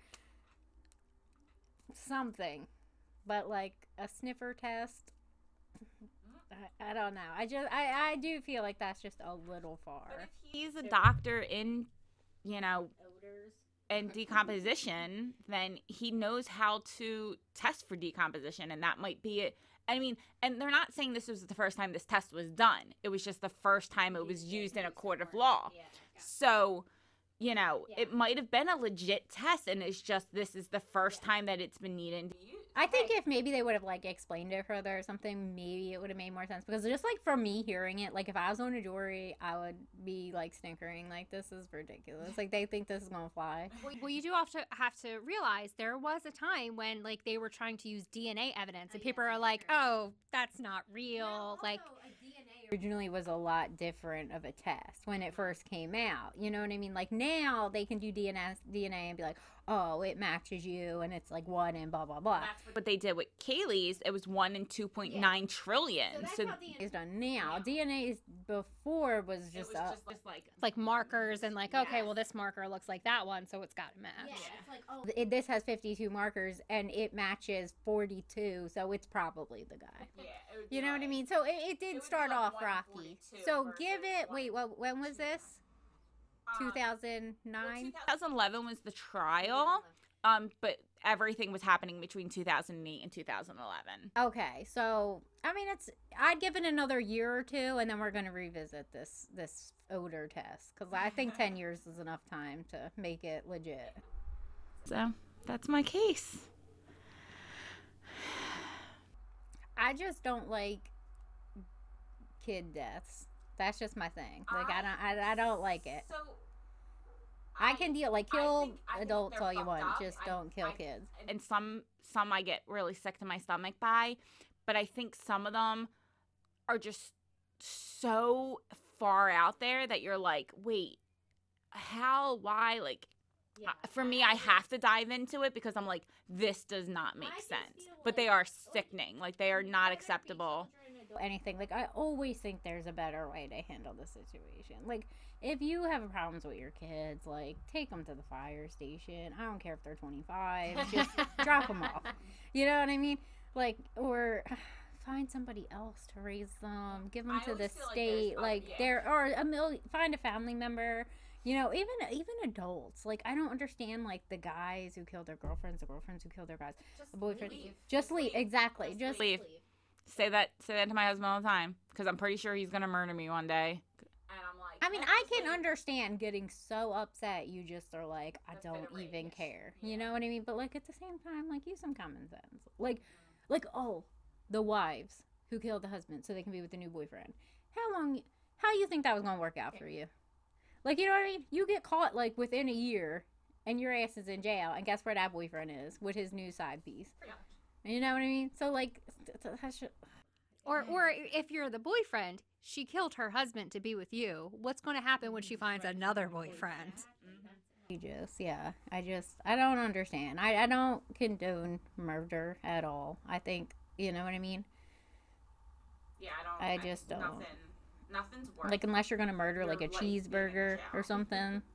something, but like a sniffer test, I, I don't know. I just I I do feel like that's just a little far. But if he's a doctor in, you know, odors and decomposition, then he knows how to test for decomposition, and that might be it. I mean, and they're not saying this was the first time this test was done. It was just the first time it was used in a court of law. So, you know, it might have been a legit test, and it's just this is the first time that it's been needed to use. I think if maybe they would have like explained it further or something, maybe it would have made more sense. Because just like for me hearing it, like if I was on a jury, I would be like snickering, like this is ridiculous. Like they think this is gonna fly. Well, you do have to have to realize there was a time when like they were trying to use D N A evidence, and people are like, "Oh, that's not real." Like D N A originally was a lot different of a test when it first came out. You know what I mean? Like now they can do D N A D N A and be like, "Oh, it matches you," and it's like one and blah blah blah. What they did with Kaylee's, it was one in two point nine trillion. So that's So, how D N A is done now. D N A is before was just, it was a, just, just like like markers and like, okay, well this marker looks like that one, so it's got to match. yeah, it's like, oh, it, this has fifty-two markers and it matches forty-two, so it's probably the guy. yeah, it would be You know what I like- mean? So it, it did would be start like off one in rocky. forty-two So versus give it. one Wait, in well, when was this? Um, two thousand nine. twenty eleven was the trial, um, but everything was happening between two thousand eight and two thousand eleven. Okay, so I mean, it's I'd give it another year or two, and then we're gonna revisit this this odor test because I think ten years is enough time to make it legit. So that's my case. I just don't like kid deaths. That's just my thing. Like I don't I, I don't like it. So I can deal like kill think- I think adults they're all you fucked want, up. just I- don't kill I- kids. and some some I get really sick to my stomach by, but I think some of them are just so far out there that you're like, wait, how, why, like. Yeah. Uh, For me, I have to dive into it because I'm like, this does not make I just sense. feel But they like- are sickening. Like, they are not acceptable. Anything like I always think there's a better way to handle the situation. Like if you have problems with your kids, like take them to the fire station. I don't care if they're twenty-five, just drop them off. You know what I mean? Like or find somebody else to raise them, give them I to the always feel like there's state. a- Like yeah. there or a million, find a family member. You know, even even adults. Like I don't understand like the guys who killed their girlfriends, the girlfriends who killed their guys, the boyfriends. leave. Just leave. Exactly. Just Just leave. Say that say that to my husband all the time because I'm pretty sure he's going to murder me one day. And I'm like, I mean, I can understand getting so upset you just are like, I That's don't bitter even rage. care. You Yeah. know what I mean? But like at the same time, like use some common sense. Like, like oh, the wives who killed the husband so they can be with the new boyfriend. How long? How you think that was gonna work out for you? Like, you know what I mean? You get caught like within a year, and your ass is in jail, and guess where that boyfriend is with his new side piece. You know what I mean? So like, th- th- that should. Or or if you're the boyfriend, she killed her husband to be with you. What's going to happen when she finds another boyfriend? You just, yeah. I just, I don't understand. I, I don't condone murder at all. I think, you know what I mean? Yeah, I don't. I just don't. Nothing, nothing's worth Like, unless you're gonna murder Your like a life being in cheeseburger jail. or something, like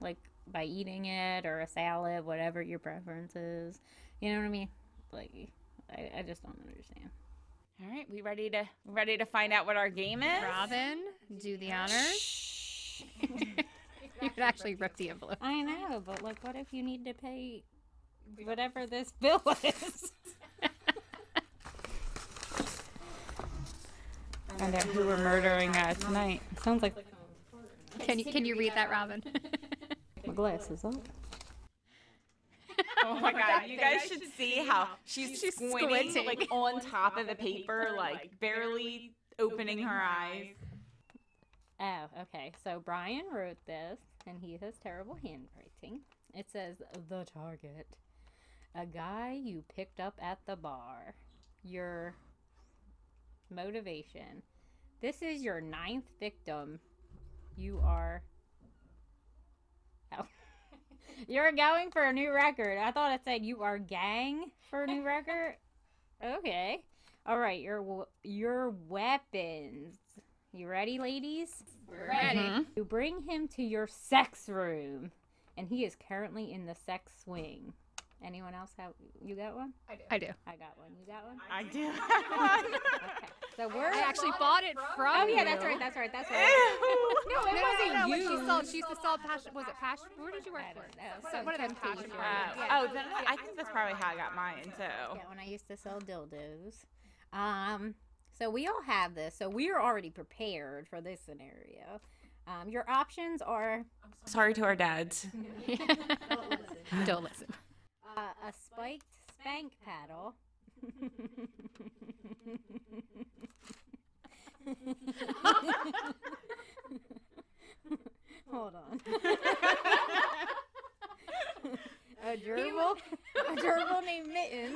by eating it or a salad, whatever your preference is. You know what I mean? Like, I, I just don't understand. All right, we ready to ready to find out what our game is? Robin, do the honors. You could actually rip the envelope. I know, but like, what if you need to pay whatever this bill is? Find out who we're murdering uh, tonight. Sounds like Can you can you read that, Robin? my glasses up. Oh my god, you guys should see how she's, She's squinting, squinting. like on top of the paper, like barely opening her eyes. Oh, okay. So Brian wrote this, and he has terrible handwriting. It says, "The target. A guy you picked up at the bar. Your motivation. This is your ninth victim. You are... Oh. You're going for a new record. I thought it said you are gang for a new record. Okay. All right, your w- your weapons. You ready, ladies? Ready. Mhm. You bring him to your sex room, and he is currently in the sex swing. Anyone else have? You got one? I do. I got one. You got one? I do have one. Okay. So we're. I actually bought it from Oh yeah, you. that's right. That's right. That's right. Ew. No, it No, wasn't no, no, no. you. When she sold, she used to sell passion. Was it passion? Where did you work I for? don't know. So, Some one of them temptation. passion. Uh, Yeah. Oh, then I think that's probably how I got mine too. Yeah, when I used to sell dildos. Um, so we all have this. So we are already prepared for this scenario. Um, your options are Sorry to our dads. Don't listen. uh, a spiked spank paddle. Hold on. A gerbil, a gerbil named Mittens.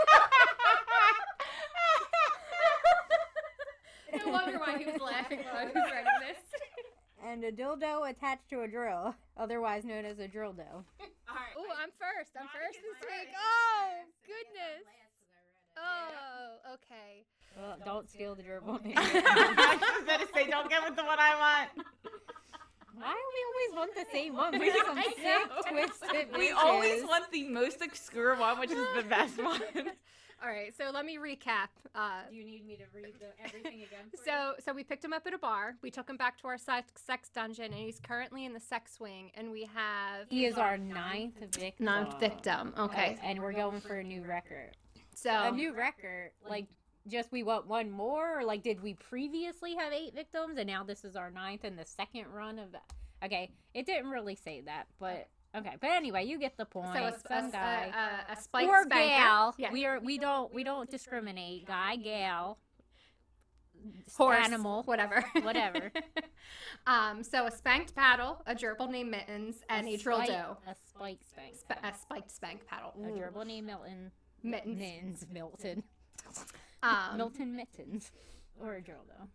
No wonder why he was laughing while I was writing this. And a dildo attached to a drill, otherwise known as a drill dough. Oh, I'm first. I'm first this week. Oh, goodness. Oh, okay. Well, don't steal the gerbil name. I was going to say, don't get with the one I want. Why do we always want the same one? We're some I sick, know. twisted We bitches. always want the most obscure one, which is the best one. All right, so let me recap. Uh, Do you need me to read the, everything again? For so, so we picked him up at a bar. We took him back to our sex, sex dungeon, and he's currently in the sex swing. And we have He is our ninth victim. ninth victim. Okay, And we're going for a new record. so A new record, like just we want one more, or like did we previously have eight victims and now this is our ninth and the second run of that? Okay, it didn't really say that, but okay. But anyway, you get the point. so a, Some a, guy a, a spiked or spanker. gal. Yeah. We are we don't we don't discriminate. Guy, gal, Horse, animal, whatever, whatever. um, so a spanked paddle, a gerbil named Mittens, and a, drill spike- dough. A spike spank. Sp- a spiked spank paddle. A gerbil named Milton. Mittens. Mittens. Milton. Um, Milton Mittens. Or a drill dough.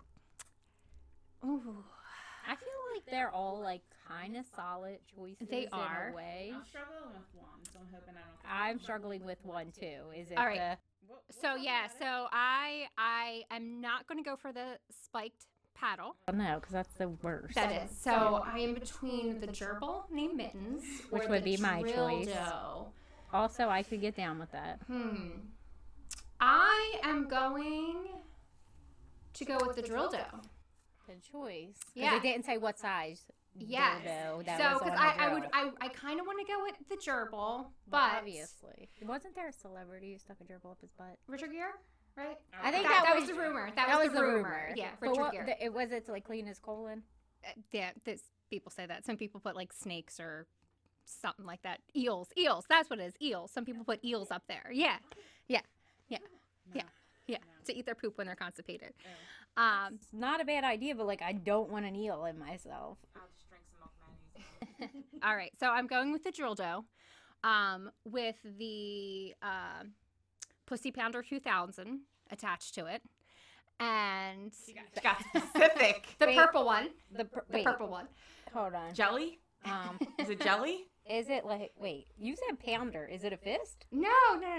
Ooh. I feel like they're all like kind of solid choices. They in are. a way. I'm struggling with one, so I'm hoping I don't. I'm struggling with one too. Is it All right. the So yeah, so I I am not going to go for the spiked paddle. oh, no, because that's the worst. That is. So I am between the gerbil named Mittens, Which or would the be my drill choice. dough. Also, I could get down with that. Hmm. I am going to go with the drill dough. Good choice. Yeah. It didn't say what size. Yes. dildo that So was because on I, the I would drill. I, I kind of want to go with the gerbil, Well, but obviously, wasn't there a celebrity who stuck a gerbil up his butt? Richard Gere, right? I think that, that, that was the rumor. That, was, the rumor. Yeah, But Richard what- Gere. the- it was it to like clean his colon. Uh, yeah, this people say that. Some people put like snakes or something like that. Eels, eels. That's what it is. Eels. Some people put eels up there. Yeah, yeah, yeah, yeah, yeah. To eat their poop when they're constipated. Um, It's not a bad idea, but like I don't want an eel in myself. I'll just drink some milk mayonnaise. all right, so I'm going with the drill dough, um, with the uh, Pussy Pounder two thousand attached to it, and Got specific. the Wait. purple one. The, pur- The wait, purple one. Hold on. Jelly? Um, Is it jelly? is it like wait? You said pounder. Is it a fist? No, no, no, no.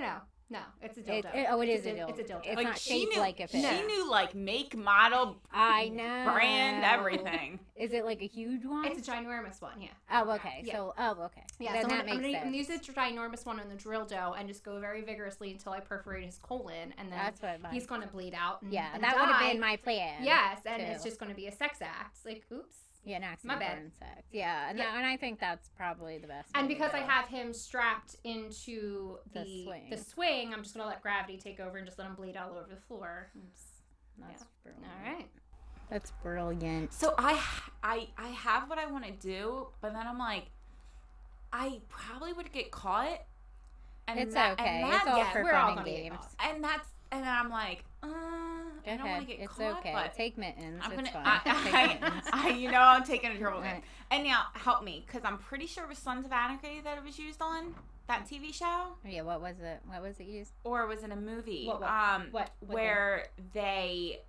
No, it's a It, dildo. it- oh, it is It's a dildo. It's a dildo. It's Like, not she shaped knew- like a fish. She knew like make, model, I know. brand, everything. Is it like a huge one? It's a ginormous one, yeah. oh, okay. Yeah. So, oh, okay. Yeah, then so that I'm, gonna- I'm makes gonna, I'm sense. gonna use the ginormous one on the drill dough and just go very vigorously until I perforate his colon, and then That's what mine. he's gonna bleed out. And, yeah, and that would have die. been my plan. Yes, and it's too. just gonna be a sex act. It's like, oops. Yeah, an accident bad. burn sex. Yeah, and, Yeah. and I think that's probably the best. And way to because I go. have him strapped into the The swing. the swing, I'm just gonna let gravity take over and just let him bleed all over the floor. Oops. That's brilliant. All right. That's brilliant. So I, I, I have what I want to do, but then I'm like, I probably would get caught. And It's that, okay. And It's that, all yeah, for we're all fun and gonna get games. caught. and that's and then I'm like, uh, I don't want to get It's caught, okay. but Take mittens. I'm it's gonna. fine. Take I, mittens. I, I, you know, I'm taking a trouble. Right. And now help me, because I'm pretty sure it was Sons of Anarchy that it was used on, that T V show, Yeah, what was it? What was it used? or was it a movie? What- what- um, what- what where they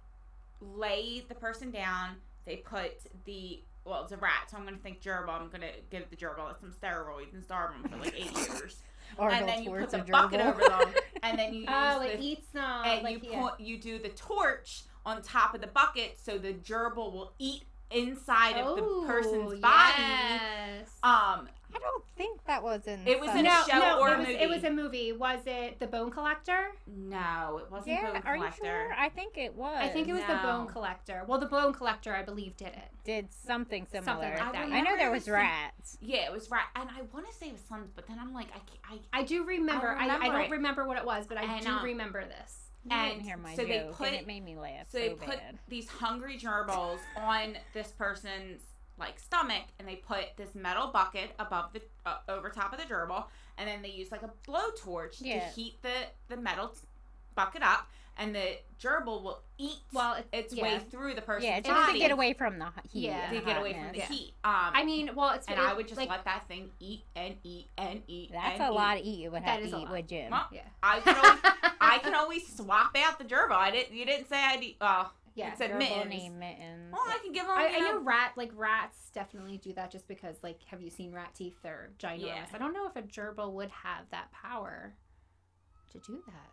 lay the person down. They put the well, it's a rat, so I'm gonna think gerbil. I'm gonna give the gerbil some steroids and starve them for like eight years, and then you put the bucket over them, and then you use Oh, like the eat some. and like, you yeah. put you do the torch on top of the bucket so the gerbil will eat inside of the person's Oh, body. Yes. Um, I don't think that was in. It was some- in a no, show no, or it a was, movie. it was a movie. Was it The Bone Collector? no, it wasn't Yeah, Bone are you Collector. sure? I think it was. I think it was The No. Bone Collector. Well, The Bone Collector, I believe, did it. Did something similar. Something like I that. remember I know there it was was- rats. Yeah, it was right, and I want to say it was Sons, but then I'm like, I, can't, I I do remember. I, I, remember don't it. remember what it was, but I And, do um, remember this. You didn't and hear my so joke, they put and it made me laugh so so, they put bad. these hungry gerbils on this person's like stomach, and they put this metal bucket above the uh, over top of the gerbil, and then they use like a blowtorch Yeah. to heat the the metal t- bucket up, and the gerbil will eat Well, it, its yeah. way through the person's Yeah, just body to get away from the heat. Yeah. and to get away from hotness. the Yeah. heat. Um, I mean, well, it's and it, I would just like, let that thing eat and eat and eat. That's and a eat. lot of eat you would That have is to a eat lot. with Jim. Well, Yeah. I can always I can always swap out the gerbil. I didn't. You didn't say I'd eat. Oh, Yeah. it said Gerbil mittens. named Mittens. Well, I can give them. I, you I know, know rat like rats definitely do that just because like have you seen rat teeth? They're ginormous. Yeah. I don't know if a gerbil would have that power to do that.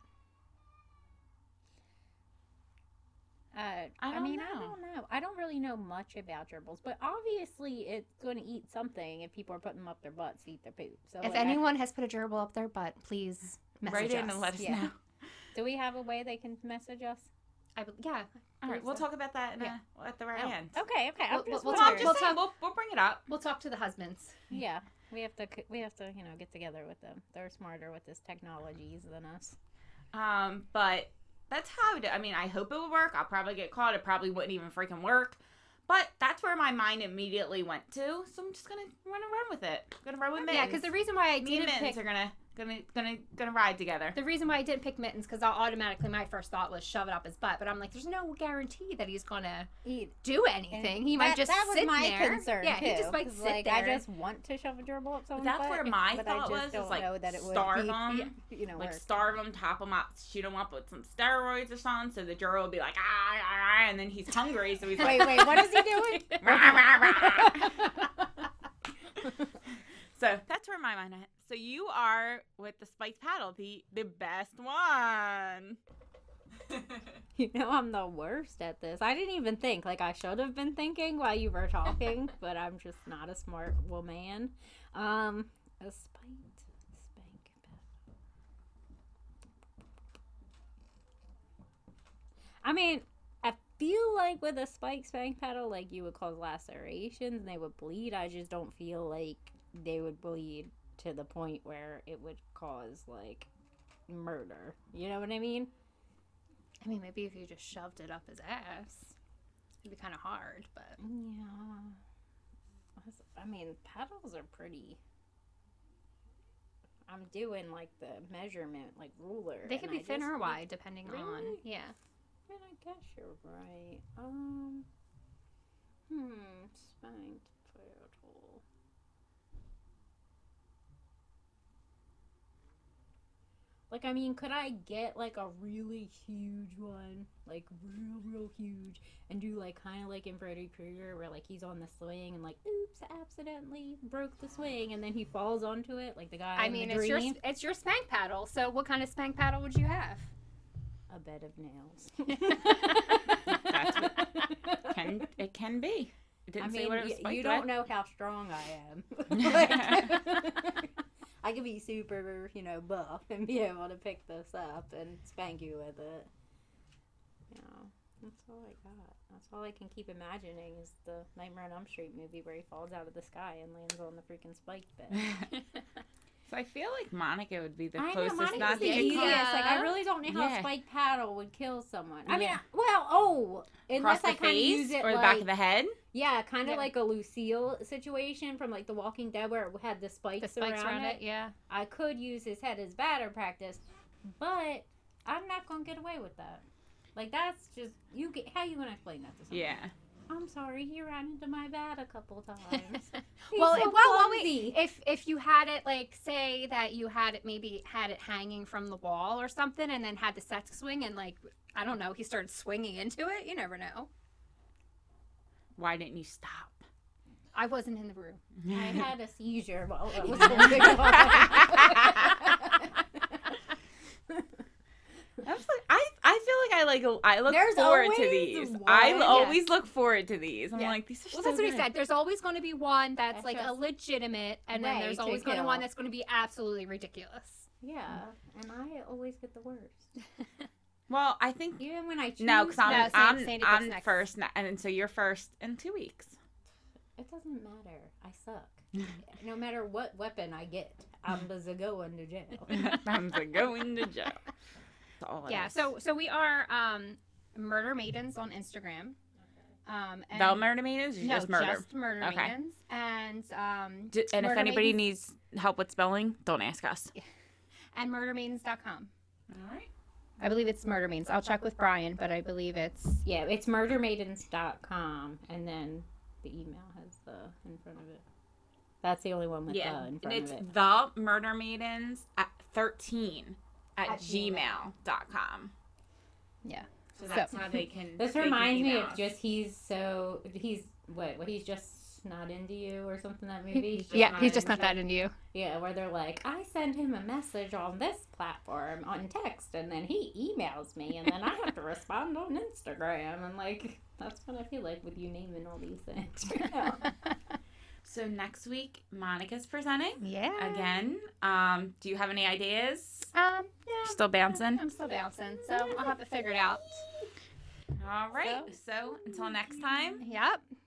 Uh, I I, don't mean, I know. don't know. I don't really know much about gerbils, but obviously it's going to eat something if people are putting them up their butts to eat their poop. So, If like, I- anyone has put a gerbil up their butt, please message write in us. and let us Yeah. know. do we have a way they can message us? I, be- yeah. All right, we'll so. talk about that in Yeah. a, at the very Oh, end. Okay, okay. I'm We'll- just we'll Well, I'm talk- just we'll saying, talk- we'll, we'll bring it up. We'll talk to the husbands. Yeah, we have to. We have to, you know, get together with them. They're smarter with this technologies than us. Um, but that's how I would. I mean, I hope it would work. I'll probably get caught. It probably wouldn't even freaking work. But that's where my mind immediately went to. So I'm just gonna run run with it. I'm gonna run with mittens. Yeah, because the reason why I me and didn't mittens pick are gonna gonna gonna gonna ride together. the reason why I didn't pick mittens because automatically my first thought was shove it up his butt, but I'm like, there's no guarantee that he's gonna Eat. do anything. He might that, just that was sit my there. concern Yeah, too. he just might 'cause, sit like, there. I just want to shove a gerbil up someone's that's butt, where my but thought I just was, is, don't like, know that it would starve be, 'em, yeah, you know, Like work. starve them, top them up, shoot them up with some steroids or something, so the gerbil will be like ah, ah, ah, and then he's hungry, so he's like Wait, wait, what is he doing? rah, rah, rah. So that's where my mind went. So you are with the spiked paddle, the the best one. You know, I'm the worst at this. I didn't even think. Like, I should have been thinking while you were talking, but I'm just not a smart woman. Um, a spiked spank paddle. I mean, I feel like with a spiked spank paddle, like, you would cause lacerations and they would bleed. I just don't feel like they would bleed to the point where it would cause, like, murder. You know what I mean? I mean, maybe if you just shoved it up his ass, it'd be kind of hard, but Yeah. That's- I mean, paddles are pretty. I'm doing like the measurement, like ruler. they could and be I thin just or need- wide depending on. Really? Yeah. I mean, I guess you're right. Um. Hmm. Spanked paddle. Like, I mean, could I get, like, a really huge one? Like, real, real huge. And do, like, kind of like in Freddy Krueger where, like, he's on the swing and, like, oops, accidentally broke the swing. And then he falls onto it, like the guy I in mean, the it's your dream. it's your spank paddle. So what kind of spank paddle would you have? A bed of nails. That's what can, it can be. It didn't I say mean, what it was y- spiked you don't with. know how strong I am. Like, I could be super, you know, buff and be able to pick this up and spank you with it. You know, that's all I got. That's all I can keep imagining is the Nightmare on Elm Street movie where he falls out of the sky and lands on the freaking spike bed. So I feel like Monica would be the I know, closest. Monica's not the to get easiest. caught. Like, I really don't know how Yeah. a spike paddle would kill someone. I mean, Yeah. well, oh, unless Across I the kind of use face it or the like, back of the head. yeah, kind of Yeah. like a Lucille situation from like The Walking Dead where it had the spikes, The spikes around, around it. it, yeah. I could use his head as batter practice, but I'm not gonna get away with that. Like that's just you get. How you gonna explain that to someone? Yeah. I'm sorry, he ran into my bat a couple times. He's well, so if, well, well, clumsy. wait, if if you had it like say that you had it maybe had it hanging from the wall or something, and then had the set swing, and like I don't know, he started swinging into it. You never know. Why didn't you stop? I wasn't in the room. I had a seizure while I was holding on. That's like, I, I feel like I like I look There's forward to always these. one. I Yes. always look forward to these. I'm Yeah. like these are Well, so that's what he good. said. There's always going to be one that's, That's like a just legitimate, and then way there's to always going to kill. one that's going to be absolutely ridiculous. Yeah, and I always get the worst. Well, I think Even when I choose no, because I'm No, San- I'm, Sandy I'm picks next. first, ne- and so you're first in two weeks. it doesn't matter. I suck. No matter what weapon I get, I'm the going to jail. I'm like going to jail. That's all it Yeah. is. So so we are um, Murder Maidens on Instagram. Um, and the murder maidens, or no, just murder. just Murder Okay. Maidens, and um, D- and if Murder anybody Maidens- needs help with spelling, don't ask us. and murder maidens dot com. All right. I believe it's Murder Maidens. I'll check with Brian, but I believe it's Yeah, it's murder maidens dot com, and then the email has the in front of it. That's the only one with Yeah, the in and front it's of it. the murder maidens at thirteen at, At gmail dot com. yeah. So that's how they can. This they can reminds me email of us. just he's so he's what what he's just not into you or something that movie. He's just Yeah, not he's just into not that into you. Yeah, where they're like, I send him a message on this platform on text, and then he emails me, and then I have to respond on Instagram, and like that's what I feel like with you naming all these things right now. So next week, Monica's presenting Yeah. again. Um, do you have any ideas? Um. Yeah. Still bouncing. I'm still bouncing, so I'll have to figure it out. All right. So until next time. Yep.